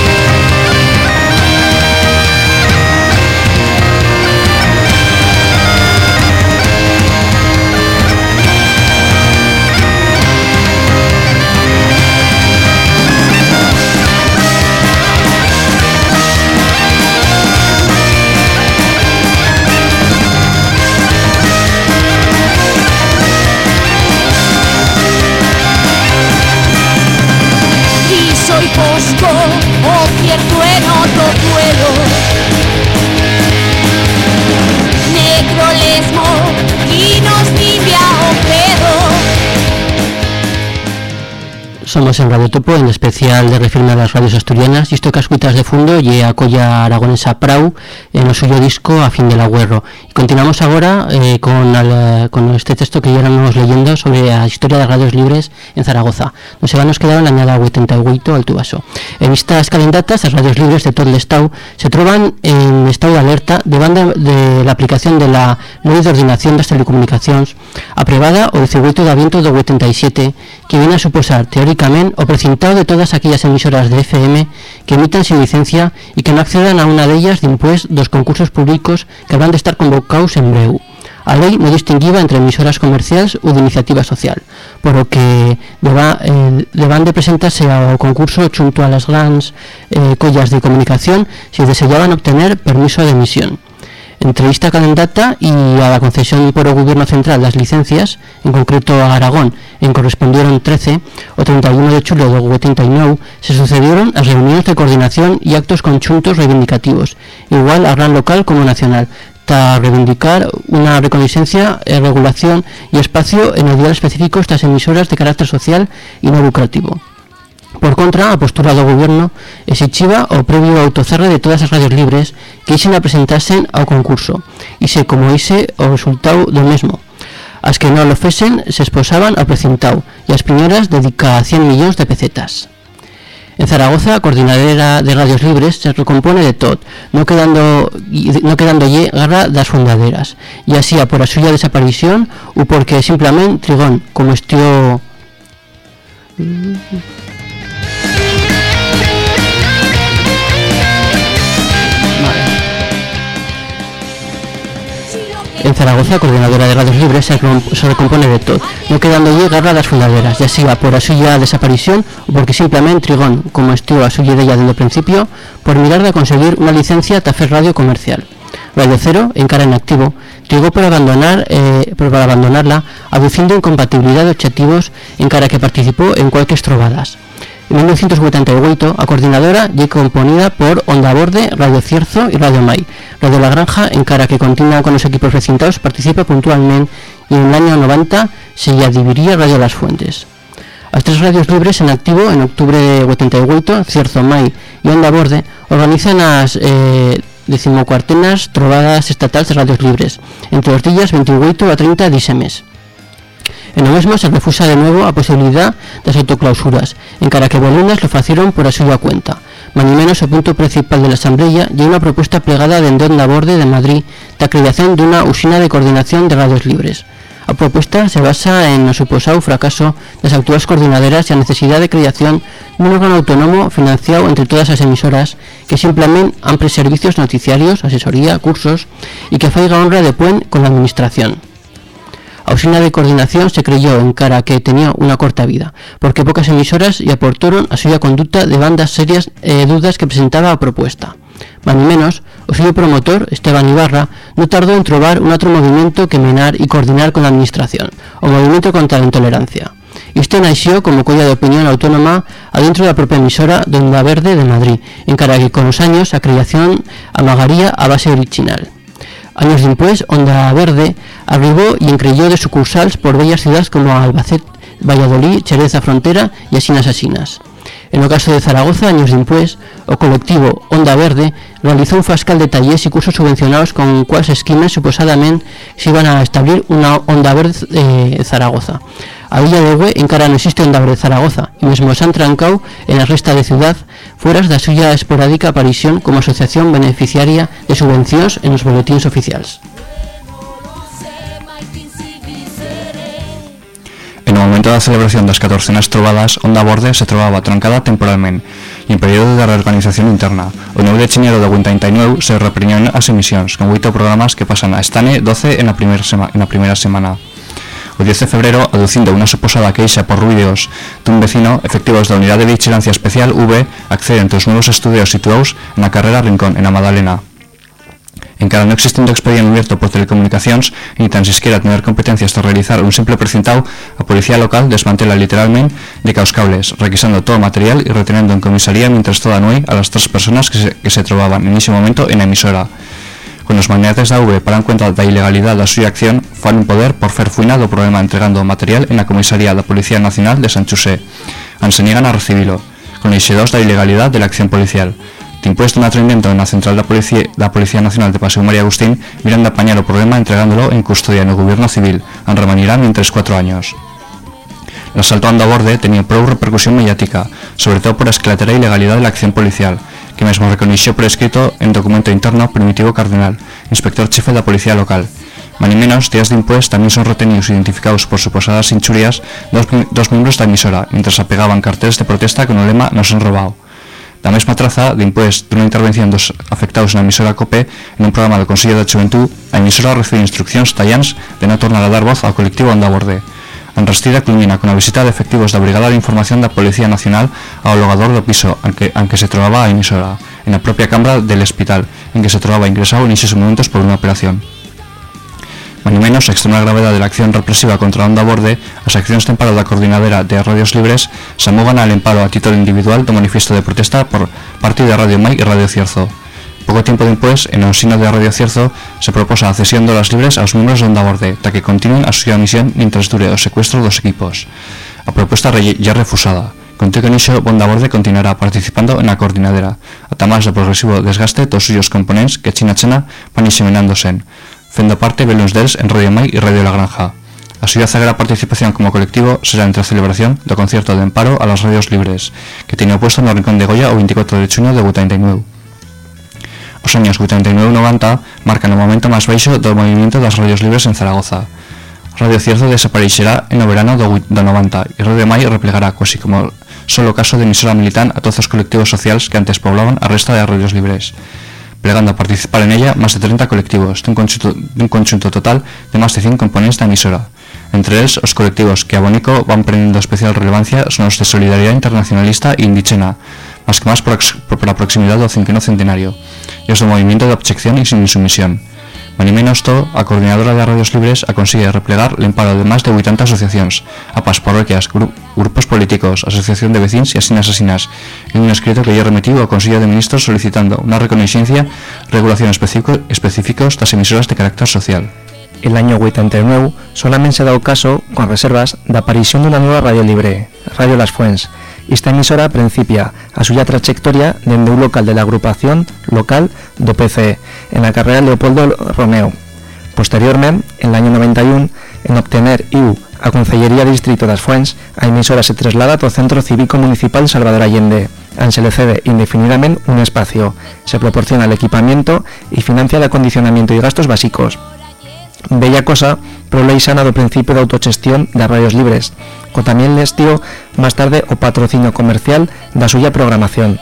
Soy fosco, o cierto en otro duelo, negro lesmo, y nos limpia o credo. Somos en Radio Topo, en especial de refirme a las radios asturianas, y esto que escuchas de fondo y a colla aragonesa Prau en el suyo disco A fin del agüerro. Y continuamos ahora con este texto que ya éramos leyendo sobre la historia de radios libres en Zaragoza. Nos quedaron la añada 88 al Tubaso. En estas calendatas, las radios libres de todo el estado se troban en estado de alerta de la aplicación de la Ley de Ordenación das Telecomunicacións aprobada o 18 de aviento do 87, que viene a suposar teóricamente o precintado de todas aquellas emisoras de FM que emitan sin licencia y que no accedan a una de ellas después dos concursos públicos que habrán de estar convocados en breu. A lei no distinguiva entre emisoras comerciales ou de iniciativa social, por lo que deban de presentarse ao concurso xunto a las grandes collas de comunicación si deseaban obtener permiso de emisión. Entre esta calendata y a la concesión por el Gobierno Central las licencias, en concreto a Aragón, en correspondieron 13, o 31 de chulo do 89, se sucedieron as reuniones de coordinación y actos conjuntos reivindicativos, igual a gran local como nacional, para reivindicar una reconocimiento, regulación y espacio en los días específicos de las emisoras de carácter social y no lucrativo. Por contra, a postura do Gobierno exixiva o previo autocerre de todas as radios libres que isen a presentasen ao concurso, e se como ise o resultado do mesmo. As que non lo fesen se esposaban ao precintao e as primeras dedica 100 millóns de pesetas. En Zaragoza, a coordinadera de radios libres se recompone de tot, no quedándolle garra das fundaderas, e así a por a suya desaparición ou porque simplemente Trigón, como estió... En Zaragoza, coordinadora de radios libres se recompone de todo, no quedándolle garra a las fundaderas, ya sea por a suya desaparición o porque simplemente Trigón, como estuvo a suya idea desde el principio, por mirar de conseguir una licencia ta fer radio comercial. Radio Cero, encara en activo, trigó por abandonarla, aduciendo incompatibilidad de objetivos encara que participó en cualquier trovadas. En 1988, a coordinadora lle componida por Onda Borde, Radio Cierzo y Radio Mai. Radio La Granja, encara que continúa con los equipos recintados, participa puntualmente y en el año 90 se lle dividiría Radio Las Fuentes. Las tres radios libres en activo en octubre de 88, Cierzo, Mai y Onda Borde, organizan las 14ª trovadas estatales de radios libres, entre los días 28 a 30 de ese mes. En lo mismo se refusa de nuevo a posibilidad de las autoclausuras, encara que Bolunas lo facieron por a suya cuenta. Mani menos o punto principal de la Asamblea y una propuesta plegada de Onda Borde de Madrid de creación de una usina de coordinación de radios libres. La propuesta se basa en el suposado fracaso de las actuales coordinaderas y la necesidad de creación de un órgano autónomo financiado entre todas las emisoras que simplemente ampre servicios noticiarios, asesoría, cursos y que faiga honra de puente con la administración. A usina de coordinación se creyó en cara que tenía una corta vida, porque pocas emisoras y aportaron a suya conducta de bandas serias dudas que presentaba a propuesta. Mani menos, o suyo promotor, Esteban Ibarra, no tardó en trobar un otro movimiento que menar y coordinar con la administración, o movimiento contra la intolerancia. Este nació como colla de opinión autónoma adentro de la propia emisora de Onda Verde de Madrid, en cara que con los años la creación amagaría a base original. Años después, Onda Verde arribó y encreyó de sucursales por bellas ciudades como Albacete, Valladolid, Jerez a Frontera y asinas. En el caso de Zaragoza, años después, o colectivo Onda Verde realizó un fascal de talleres y cursos subvencionados con cuales esquimes suposadamente se iban a establir una Onda Verde Zaragoza. A día de hoy encara no existe Onda Verde Zaragoza y mismo se han trancado en la resta de ciudad fuera de suya esporádica aparición como asociación beneficiaria de subvenciones en los boletines oficiales. En el momento da celebración das 14 trobadas, Onda Verde se trobava troncada temporalmente y en período de reorganización interna. O 9 de chinero de 89 se repriñen as emisións, con 8 programas que pasan a estane 12 en la primera semana. O 10 de febrero, aducindo una suposada queixa por ruidos dun vecino, efectivos da Unidade de Vigilancia Especial V acceden aos nuevos estudios situados en la carrera Rincón, en a Madalena. Encara no existiendo expediente abierto por telecomunicacións ni tan siquiera tener competencias de realizar un simple precintado, a policía local desmantela literalmente de caos cables, requisando todo material y reteniendo en comisaría mientras toda noche a las 3 personas que se trobaban en ese momento en la emisora. Cuando los magnates da V paran cuenta da ilegalidad da suya acción, fan un poder por fer fuina do problema entregando material en la comisaría da Policía Nacional de San Chusé. Se niegan a recibilo, con el x2 da ilegalidad de la acción policial. Impuesto un atrevimiento en la central de la Policía Nacional de Paseo María Agustín, miran de apañar el problema entregándolo en custodia en el gobierno civil, remanirá mientras 4 años. El asalto a Onda Verde tenía pro repercusión mediática, sobre todo por la esclatera ilegalidad de la acción policial, que mismo reconoció por escrito en documento interno Primitivo Cardenal, inspector jefe de la policía local. Más ni menos, días de impuestos también son retenidos e identificados por suposadas inchurias dos miembros de la emisora, mientras apegaban carteles de protesta con el lema "Nos han robado". La misma traza de impuestos de una intervención dos afectados en la emisora COPE en un programa del Consejo de Juventud, la emisora recibe instrucciones tallans de no tornar a dar voz al colectivo Onda Verde. Enrestida culmina con la visita de efectivos de la Brigada de Información de la Policía Nacional al hogador del piso en que se trobaba la emisora, en la propia cámara del hospital en que se trobaba ingresado en esos momentos por una operación. Más ni menos, extrema gravedad de la acción represiva contra Onda Verde, las acciones de amparo de la Coordinadora de Radios Libres se muevan al amparo a título individual de manifiesto de protesta por parte de Radio Mai y Radio Cierzo. Poco tiempo después, en el sino de Radio Cierzo, se proposa la cesión de las libres a los miembros de Onda Verde, para que continúen a su misión mientras dure el secuestro de los equipos. La propuesta ya refusada. Contigo con eso, Onda Verde continuará participando en la coordinadora, hasta más de progresivo desgaste de los suyos componentes que china van inseminándose, fendo parte de los dels en Radio Mai y Radio La Granja. A suya zaguera participación como colectivo será entre celebración del concierto de amparo a las radios libres, que tiene puesto en el Rincón de Goya o 24 de junio de 89. Los años 89-90 marcan el momento más baixo del movimiento de las radios libres en Zaragoza. Radio Cierzo desaparecerá en el verano de 90 y Radio Mai replegará, casi como solo caso de emisora militar a todos los colectivos sociales que antes poblaban a resta de radios libres, plegando a participar en ella más de 30 colectivos, de un conjunto total de más de 100 componentes de emisora. Entre ellos, los colectivos que a Bonico van prendiendo especial relevancia son los de Solidaridad Internacionalista e Indígena, más por la proximidad del 50 centenario, y los del movimiento de objeción y sin insumisión. Más ni menos todo, a coordinadora de radios libres a consigue replegar el amparo de más de 80 asociaciones, APAs, parroquias, grupos políticos, asociación de vecinos y asinas, en un escrito que ya remitido al Consejo de Ministros solicitando una reconocimiento y regulación específicos de las emisoras de carácter social. El año 89 solamente se ha dado caso, con reservas, de aparición de una nueva radio libre, Radio Las Fuents. Esta emisora principia a suya trayectoria dende un local de la agrupación local do PCE, en la carrera Leopoldo Romeo. Posteriormente, en el año 91, en obtener a Concellería de Distrito das Fuents, a emisora se traslada ao Centro Cívico Municipal Salvador Allende. Se le cede indefinidamente un espacio, se proporciona el equipamiento y financia el acondicionamiento y gastos básicos. Bella cosa, pero ley sana do principio de autogestión de radios libres, que también les dio más tarde o patrocinio comercial da suya programación.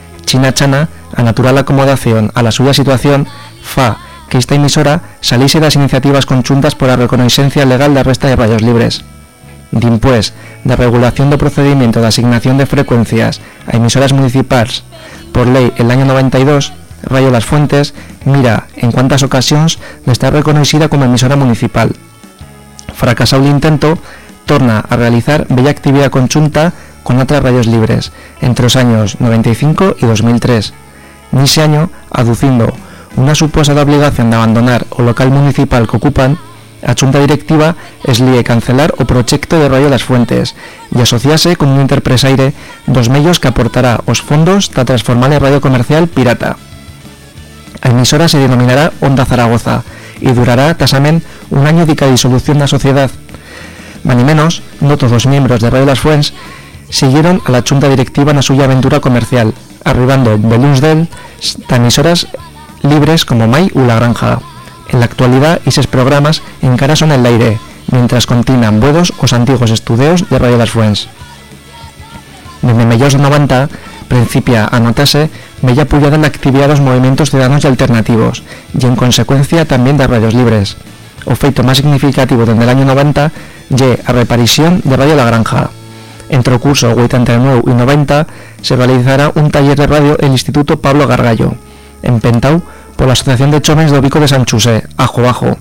China, a natural acomodación a la suya situación, fa que esta emisora saliese das iniciativas conjuntas por la reconocencia legal de resta de radios libres. Dimpués, de regulación do procedimiento de asignación de frecuencias a emisoras municipales por ley el año 92, Radio Las Fuentes mira en cuántas ocasiones de estar reconocida como emisora municipal. Fracasado el intento, torna a realizar bella actividad conjunta con otras radios libres entre los años 95 y 2003. En ese año, aduciendo una suposada obligación de abandonar o local municipal que ocupan, a Junta Directiva es lie cancelar o proyecto de Radio Las Fuentes y asociarse con un interpresaire dos medios que aportará os fondos para transformar la radio comercial pirata. A emisora se denominará Onda Zaragoza y durará tasamen un año de disolución de la sociedad. Más ni menos, no todos los miembros de Radio Las Fuentes siguieron a la Junta Directiva en la suya aventura comercial, arribando beluns de emisoras libres como Mai u La Granja. En la actualidad, esos programas encara son en el aire, mientras continúan buenos os antiguos estudios de Radio Las Fuentes. Desde mediados de 90, principia a notarse bella pujada en la actividad de los movimientos ciudadanos y alternativos, y en consecuencia también de radios libres. O feito más significativo desde el año 90 ye a reparición de Radio La Granja. Entre el curso 89 y 90 se realizará un taller de radio en el Instituto Pablo Gargallo, empentado por la Asociación de Chomes de Obico de San Chusé, Ajo Bajo.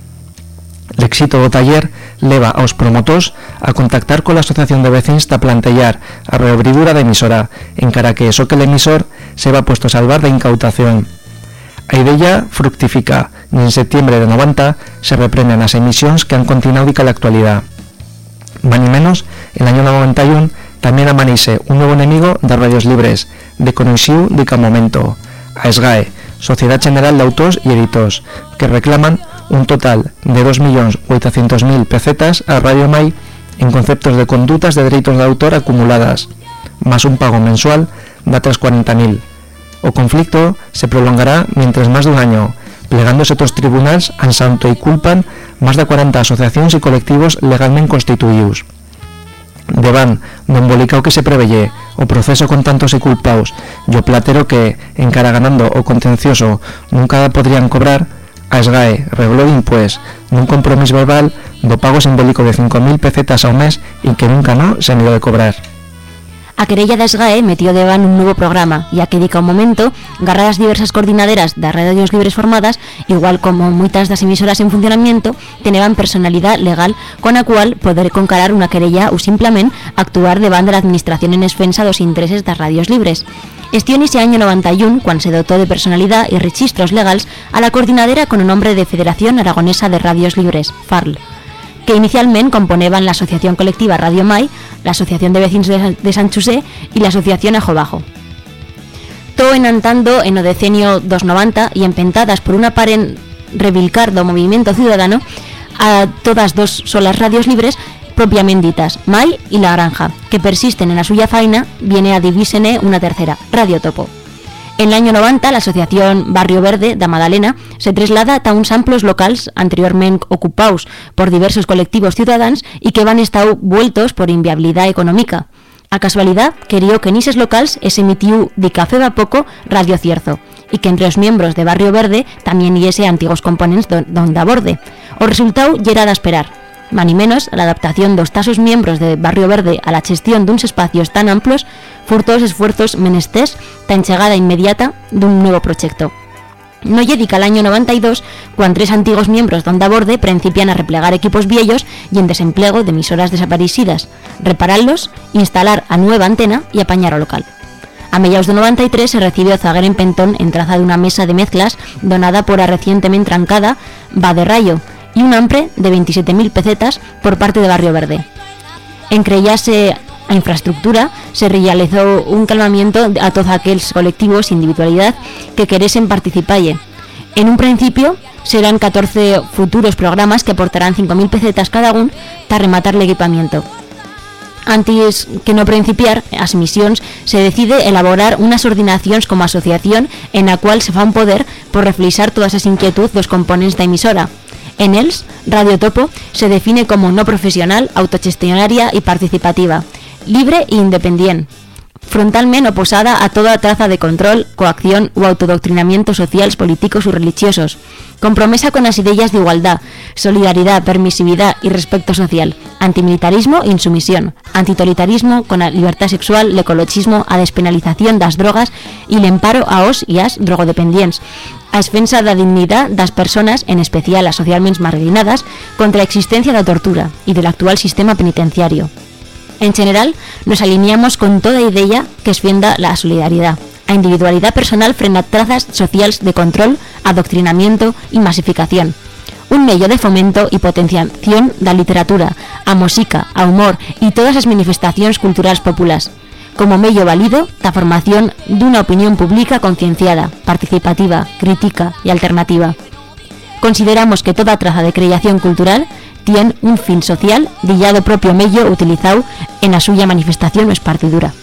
El éxito del taller leva a los promotores a contactar con la Asociación de Vecinos para plantear a reobridura de emisora, encara que eso que el emisor se va puesto a salvar de incautación. A idea fructifica y en septiembre de 90 se reprenden las emisiones que han continuado y que la actualidad. Más ni menos, el año 91 también amanece un nuevo enemigo de radios libres, de conocido de cada momento, a SGAE, Sociedad General de Autors y Editors, que reclaman un total de 2.800.000 pesetas a Radio Mai en conceptos de conductas de derechos de autor acumuladas, más un pago mensual de otras 40.000. O conflicto se prolongará mientras más de un año, plegándose otros tribunales en santo y culpan más de 40 asociaciones y colectivos legalmente constituidos. Deban do embolicao que se preveye o proceso con tantos y culpaos y o platero que, encara ganando o contencioso, nunca podrían cobrar, a SGAE regló impues nun compromiso verbal do pago simbólico de 5.000 pesetas ao mes y que nunca no se me dio de cobrar. A querella da SGAE metió deban un nuevo programa, ya que dica un momento, garradas diversas coordinaderas de radios libres formadas, igual como muchas das emisoras en funcionamiento, tenían personalidad legal con la cual poder concarar una querella o simplemente actuar deban de la administración en defensa dos intereses das radios libres. Estió en ese año 91 cuando se dotó de personalidad y registros legales a la coordinadera con el nombre de Federación Aragonesa de Radios Libres, FARL, que inicialmente componeban la Asociación Colectiva Radio Mai, la Asociación de Vecinos de San Chusé y la Asociación Ajo Bajo. Todo enantando en o decenio 290 y empentadas por una paren revilcar do movimiento ciudadano, a todas dos son las radios libres propiamente ditas, Mai y La Granja, que persisten en la suya faina, viene a divísene una tercera, Radio Topo. En el año 90, la asociación Barrio Verde de Madalena se traslada a uns amplos locals anteriormente ocupados por diversos colectivos ciudadanos y que van estado vueltos por inviabilidad económica. A casualidad, quería que en esos locals se emitió de café va poco Radio Cierzo y que entre los miembros de Barrio Verde también hubiese antiguos componentes d'Onda Borde. O resultado ya era de esperar. Más ni menos, la adaptación de los tasos miembros de Barrio Verde a la gestión de unos espacios tan amplios furtó los esfuerzos menestés tan llegada inmediata de un nuevo proyecto. No llega al año 92 cuando 3 antiguos miembros de Onda Borde principian a replegar equipos viejos y en desempleo de emisoras desaparecidas, repararlos, instalar a nueva antena y apañar al local. A mediados de 93 se recibió Zaguer en Pentón en traza de una mesa de mezclas donada por la recientemente trancada Va de Rayo y un ampre de 27.000 pesetas por parte de Barrio Verde. En creyase a infraestructura se realizó un calmamiento a todos aquellos colectivos individualidad que queresen participalle. En un principio serán 14 futuros programas que aportarán 5.000 pesetas cada uno para rematar el equipamiento. Antes que no principiar las misiones, se decide elaborar unas ordenaciones como asociación en la cual se fan poder por reflexar todas las inquietudes de los componentes de emisora. En ells, Radio Topo se define como no profesional, autogestionaria y participativa, libre e independiente, frontalmente oposada a toda traza de control, coacción u autodoctrinamiento sociales, políticos o religiosos, compromesa con las ideas de igualdad, solidaridad, permisividad y respeto social, antimilitarismo e insumisión, antitotalitarismo con la libertad sexual, el ecologismo, a despenalización das drogas y el amparo a os y as drogodependientes, a defensa da dignidad das personas, en especial as socialmente marginadas, contra la existencia da tortura y del actual sistema penitenciario. En general, nos alineamos con toda idea que esfienda la solidaridad, a individualidad personal frente a trazas sociales de control, adoctrinamiento y masificación. Un medio de fomento y potenciación da literatura, a música, a humor y todas as manifestacións culturais populares, como medio válido da formación dunha opinión pública concienciada, participativa, crítica e alternativa. Consideramos que toda traza de creación cultural tiene un fin social dillado propio medio utilizado en a suya manifestación o espartidura.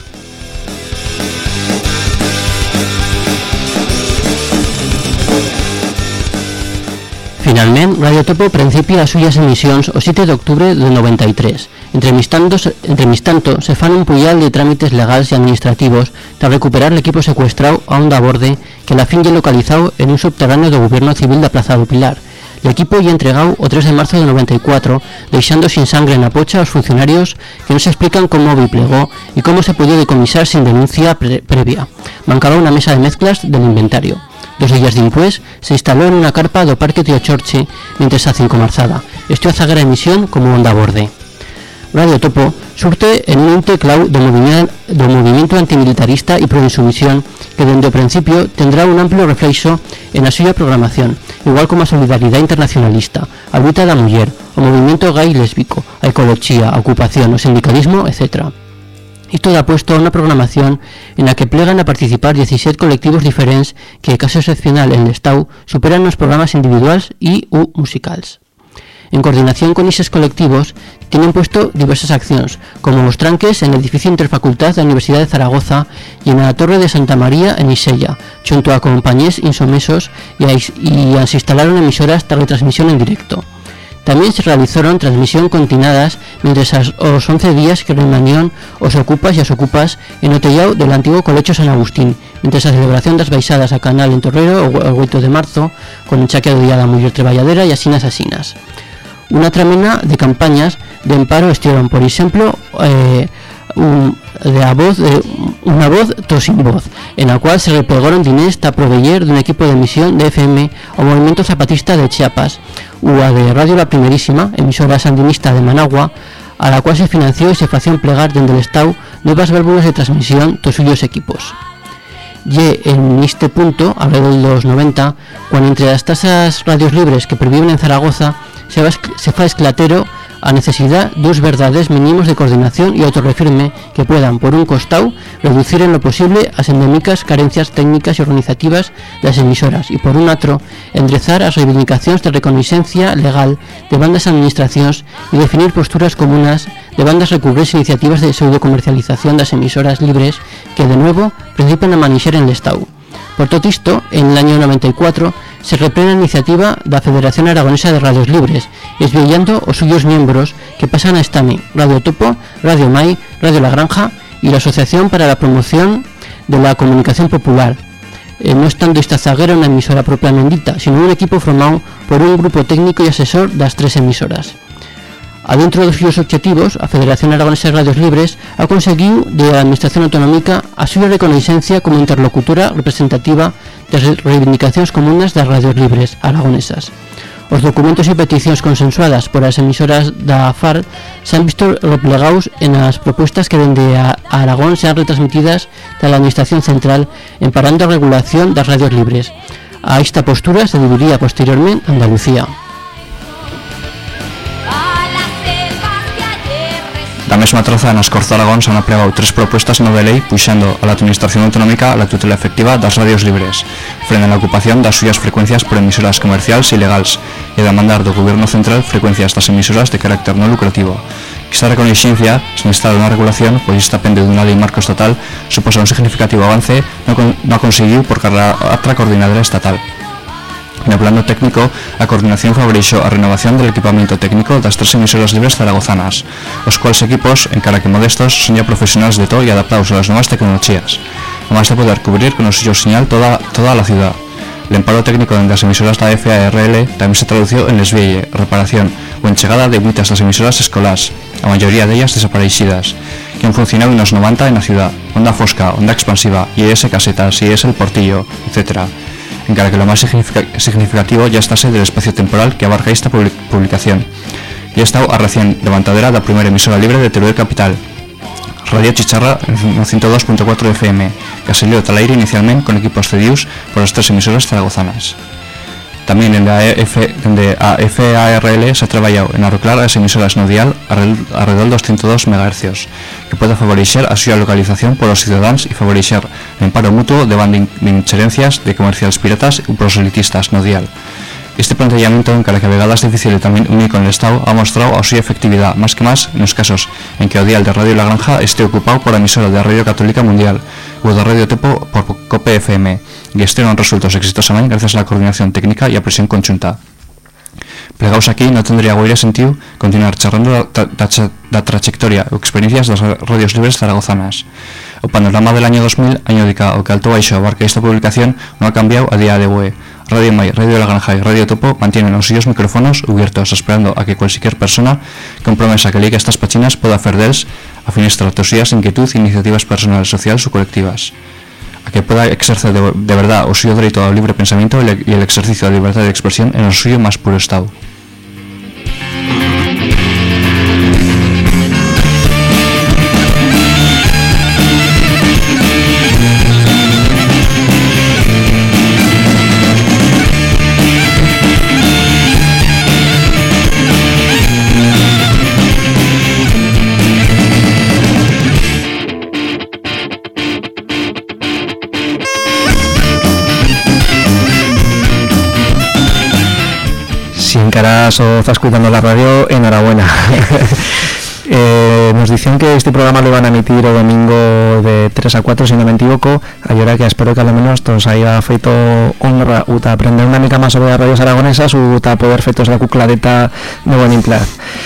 Finalment, Radio Topo principia as suyas emisións o 7 de octubre do 93. Entremistanto, se fan un puyal de trámites legales e administrativos tras recuperar l'equipo secuestrado a Onda Borde que la fin lle localizado en un subterráneo do Gobierno Civil da Plaza do Pilar. L'equipo lle entregado o 3 de marzo de 94, deixando sin sangre na pocha aos funcionarios que non se explican como biplegó e como se pudo decomisar sin denuncia previa. Mancaba unha mesa de mezclas del inventario. 2 días después se instaló en una carpa do Parque Tío Chorche mientras a cincomarzada. Estió a zaguera emisión como Onda Borde. Radio Topo surte en un ente clau do movimiento antimilitarista e pro insumisión que dende o principio tendrá un amplio reflexo en a súa programación, igual como a solidaridade internacionalista, a luta da muller, o movimento gay lésbico, a ecoloxía, a ocupación, o sindicalismo, etc. Y todo apuesto a una programación en la que plegan a participar 17 colectivos diferentes que, caso excepcional en l'Estau, superan los programas individuales y u musicals. En coordinación con esos colectivos, tienen puesto diversas acciones, como los tranques en el edificio interfacultad de la Universidad de Zaragoza y en la Torre de Santa María en Isella, junto a compañías insomesos y se instalaron emisoras de retransmisión en directo. También se realizaron transmisión continuadas mientras os 11 días que remanían os ocupas y as ocupas en o tellao del antiguo Colegio San Agustín, mientras a celebración das baixadas a Canal en Torrero o 8 de marzo, con el chaque do Día da Muller Treballadera e asinas. Una tramena de campañas de amparo estieron, por ejemplo, una voz to sin voz, en la cual se replegaron diners para proveer d'un equipo de emisión de FM ao movimiento zapatista de Chiapas, o a de Radio La Primerísima, emisora sandinista de Managua, a la cual se financió y se fació plegar dende l'Estau nuevas válvulas de transmisión dos suyos equipos. Y en este punto, alrededor de los 90, cuando entre las tasas radios libres que previven en Zaragoza se fa esclatero a necesidad dos verdades mínimos de coordinación y autorrefirme que puedan, por un costado, reducir en lo posible as endémicas carencias técnicas y organizativas de las emisoras y, por un otro, enderezar as reivindicacións de reconocencia legal de bandas administracións y definir posturas comunas de bandas recubres iniciativas de pseudocomercialización das emisoras libres que, de nuevo, principian a manixer en l'Estau. Por todo esto, en el año 94 se reprende la iniciativa de la Federación Aragonesa de Radios Libres, esbillando os suyos miembros que pasan a Estami, Radio Topo, Radio Mai, Radio La Granja y la Asociación para la Promoción de la Comunicación Popular, no estando esta zaguera una emisora propiamente dita, sino un equipo formado por un grupo técnico y asesor de las 3 emisoras. Adentro dos suyos objetivos, a Federación Aragonesa de Radios Libres ha conseguido de la Administración Autonómica a súa reconocencia como interlocutora representativa das reivindicacións comunas das radios libres aragonesas. Os documentos e peticións consensuadas por as emisoras da FARC se han visto replegados en as propuestas que dende a Aragón sean retransmitidas da la Administración Central emparando a regulación das radios libres. A esta postura se dividiría posteriormente Andalucía. La mesma traza nas Corts d'Aragón s'han aplegado 3 propuestas no de ley puxando a la Administración Autonómica la tutela efectiva das radios libres, frente a la ocupación das suyas frecuencias por emisoras comerciales y legales e demandar do Gobierno Central frecuencias das emisoras de carácter no lucrativo. Esta reconocencia, sin instalar unha regulación, pois esta pende dunha lei marco estatal, suposa un significativo avance no conseguiu por outra coordinadora estatal. En el plano técnico, a coordinación favoreció a renovación del equipamiento técnico das 3 emisoras libres zaragozanas, os cuales equipos, encara que modestos, son ya profesionales de todo y adaptados a las nuevas tecnologías, además de poder cubrir con un suyo señal toda la ciudad. El amparo técnico de las emisoras da FARL también se tradució en desvielle, reparación o enchegada de muchas das emisoras escolares, a mayoría de ellas desaparecidas, que han funcionado en los 90 en la ciudad, Onda Fosca, Onda Expansiva, IES Casetas, IES El Portillo, etc., encara que lo más significativo ya estase del espacio temporal que abarca esta publicación. Y ha estado a recién levantadera la primera emisora libre de Teruel Capital, Radio Chicharra en 102.4 FM, que salió al aire inicialmente con equipos cedidos por las 3 emisoras zaragozanas. También en la FARL se ha trabajado en arreglar las emisoras no dial alrededor de 202 MHz, que puede favorecer a su localización por los ciudadanos y favorecer el amparo mutuo de injerencias de comerciales piratas y proselitistas no dial. Este planteamiento, en que a vegadas es difícil también unir con el Estado, ha mostrado a su efectividad, más que más en los casos en que o dial de Radio La Granja esté ocupado por la emisora de Radio Católica Mundial o de Radio Topo por COPE FM, y estén resultados exitosamente gracias a la coordinación técnica y a presión conjunta. Plegados aquí, no tendría guaire sentido continuar charlando la trayectoria o experiencias de las radios libres zaragozanas. O panorama del año 2000, año de o que alto baixo abarca esta publicación, no ha cambiado a día de hoy. Radio May, Radio La Granja y Radio Topo mantienen los suyos micrófonos abiertos, esperando a que cualquier persona con promesa que ligue estas pachinas pueda hacer de ellos a finestrar sus inquietud e iniciativas personales, sociales o colectivas, a que pueda exercer de verdad o suyo derecho al libre pensamiento y el ejercicio de la libertad de expresión en el suyo más puro estado. Si encaras o estás escuchando la radio, enhorabuena. Nos dicen que este programa lo van a emitir el domingo de 3 a 4, si no me equivoco. Ahora que espero que al menos todos haya feito honra o aprender una mica más sobre las radios aragonesas o poder fetos la cucladeta de buen implaz.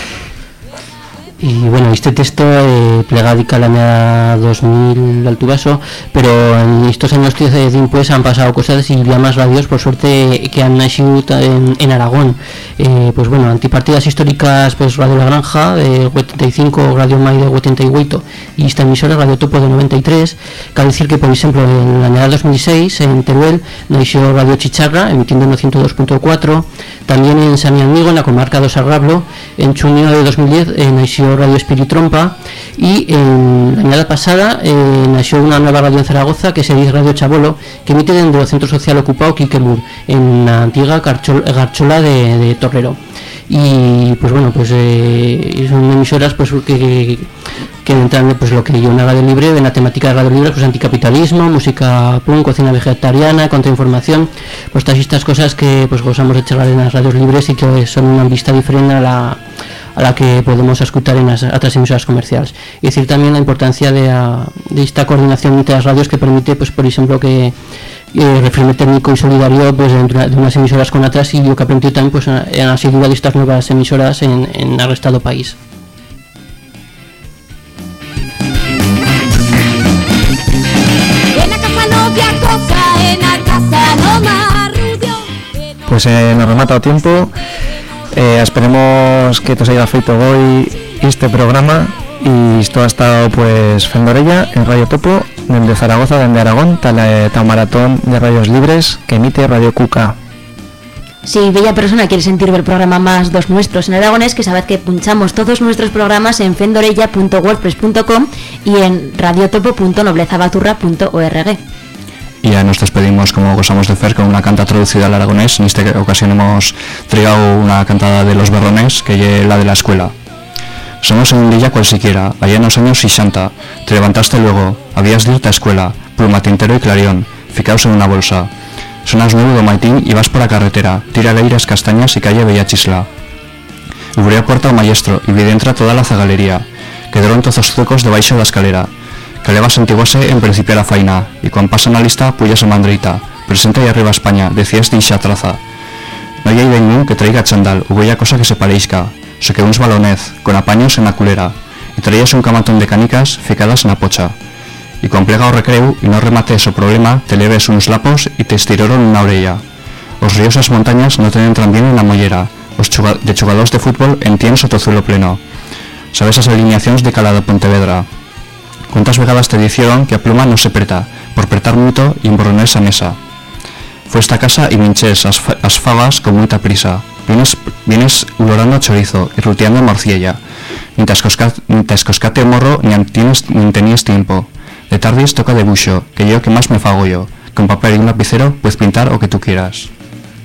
Y bueno, este texto plegadica la media 2000 al tubaso, pero en estos años que pues han pasado cosas y ya más radios por suerte que han nacido en Aragón. Pues bueno, antipartidas históricas, pues Radio La Granja de 85, Radio May de 88 y esta emisora Radio Topo de 93. Cabe decir que por ejemplo en la año 2006 en Teruel nació Radio Chicharra emitiendo en 102.4, también en San Amigo en la comarca de Sarrablo en junio de 2010 nació Radio Espiritrompa y en la añada pasada nació una nueva radio en Zaragoza que se dice Radio Chabolo, que emite desde el Centro Social Ocupado Quiquemur en la antigua Garchola de Torrero. Y pues bueno, pues son emisoras pues que entran pues lo que yo una radio libre, en la temática de radio libre, pues anticapitalismo, música punk, cocina vegetariana, contrainformación, pues todas estas cosas que pues gozamos de charlar en las radios libres y que son una vista diferente a la que podemos escuchar en las otras emisoras comerciales. Y decir también la importancia de esta coordinación entre las radios que permite, pues por ejemplo, que refirme técnico y solidario pues de unas emisoras con otras, y yo que aprendí también pues en la seguridad de estas nuevas emisoras en el estado país. Pues nos remata el tiempo. Esperemos que te os haya feito hoy este programa, y esto ha estado pues Fendorella en Radio Topo desde Zaragoza, desde Aragón, tal maratón de radios libres que emite Radio Cuca. Si bella persona quiere sentir el programa más dos nuestros en aragonés, que sabed que punchamos todos nuestros programas en fendorella.wordpress.com y en radiotopo.noblezabaturra.org. Y ya nos despedimos como gozamos de hacer con una canta traducida al aragonés. En esta ocasión hemos traído una cantada de Los Berrones, que es la de la escuela. Somos en un día cualsiquiera, allá en los años 60. Te levantaste luego, habías de irte a escuela, pluma, tintero y clarión, ficaos en una bolsa. Sonas nuevo do maitín y vas por la carretera, tira leiras castañas y calle Bella Chisla. Abrió a puerta o maestro y vi dentro toda la zagalería. Quedaron tozos zuecos debaixo da escalera. Caleva santiguase en principiar a faina, y cuando pasan a lista puyas a mandreita, presenta y arriba España, decías dixa traza. No hay ningún que traiga chandal, o bella cosa que se parezca, so que uns balonez, con apaños en la culera, y traías un camatón de canicas ficadas en la pocha. Y con plega o recreu, y no remate o problema, te leves unos lapos y te estiraron una orella. Os ríos as montañas no te entran bien en la mollera, os de jugadores de fútbol entiendes o tozuelo pleno. Sabes as alineacións de Calada Pontevedra. ¿Cuántas vegadas te dijeron que a pluma no se preta, por pretar mucho y emborronar esa mesa? Fue esta casa y minches as fagas con mucha prisa. Vienes olorando a chorizo y ruteando a morciella. Ni te escoscate morro ni tenías tiempo. De tardes toca de buxo, que yo que más me fago yo. Con papel y un lapicero puedes pintar o que tú quieras.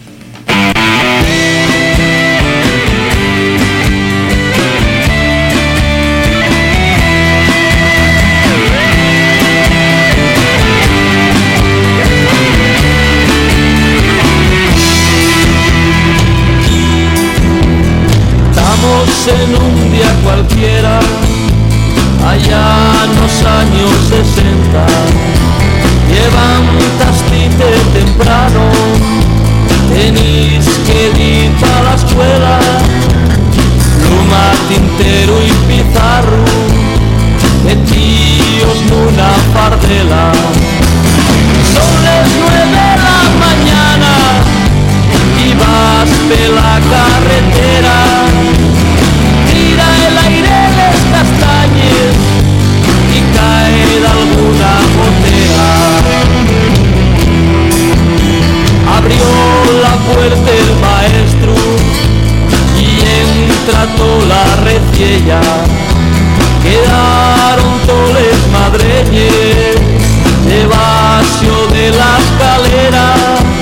En un día cualquiera, allá en los años 60, levantaste temprano, tenéis que ir a la escuela, pluma, tintero y pizarro, metíos en una fardela. Son las 9 de la mañana y vas de la carretera. Tira el aire les castañes y cae de alguna botella. Abrió la puerta el maestro y entra toda la reciella. Quedaron toles madreñes debajo de la escalera.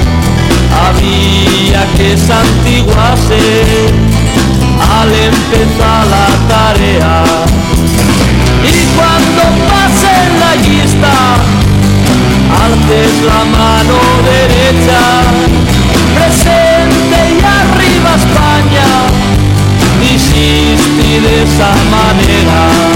Había que santiguarse al empezar la tarea. Y cuando pasen la lista, alces la mano derecha, presente y arriba España, dijiste de esa manera.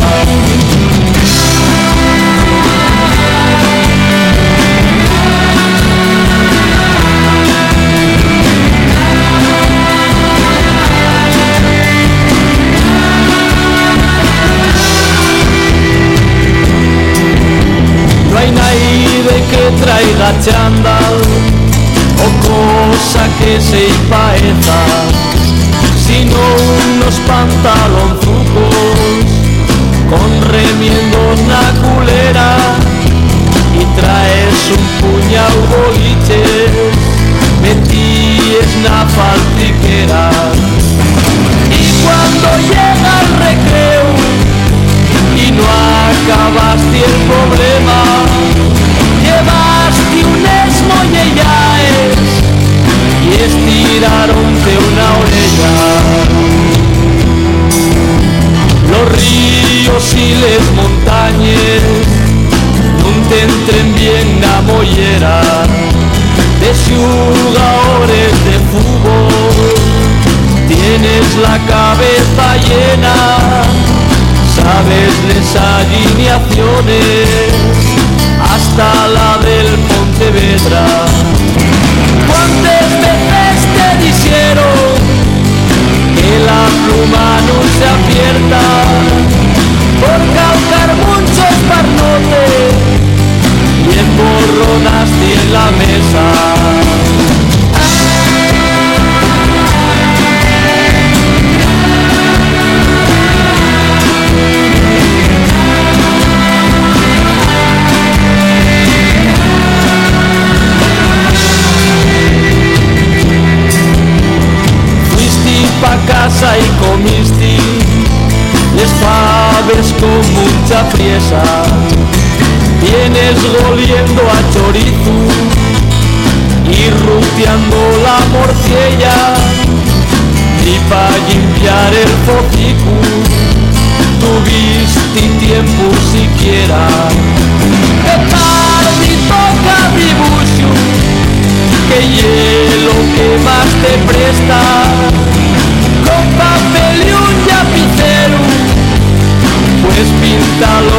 No hay nadie que traiga chándal o cosa que se parezca, sino unos pantalonzucos con remiendos na culera y traes un puñado boliches metíes na faltriquera. Y cuando llega el recreo y no acabaste el problema, llevaste unes mollellaes y estiraronte una orella. Los ríos y les montañes non te entren bien na mollera de jugadores de fútbol. Tienes la cabeza llena, sabes las alineaciones hasta la del Pontevedra. ¿Cuántas veces te dijeron que la pluma no se abierta por calcar muchos parnotes y emborronaste en la mesa? Pa' casa y comiste les faves con mucha priesa. Vienes goliendo a chorizo y ruteando la morcilla, y pa' limpiar el focico tuviste tiempo siquiera. De tarde toca dibujo, que hielo que más te presta, con papel y un lapicero, pues píntalo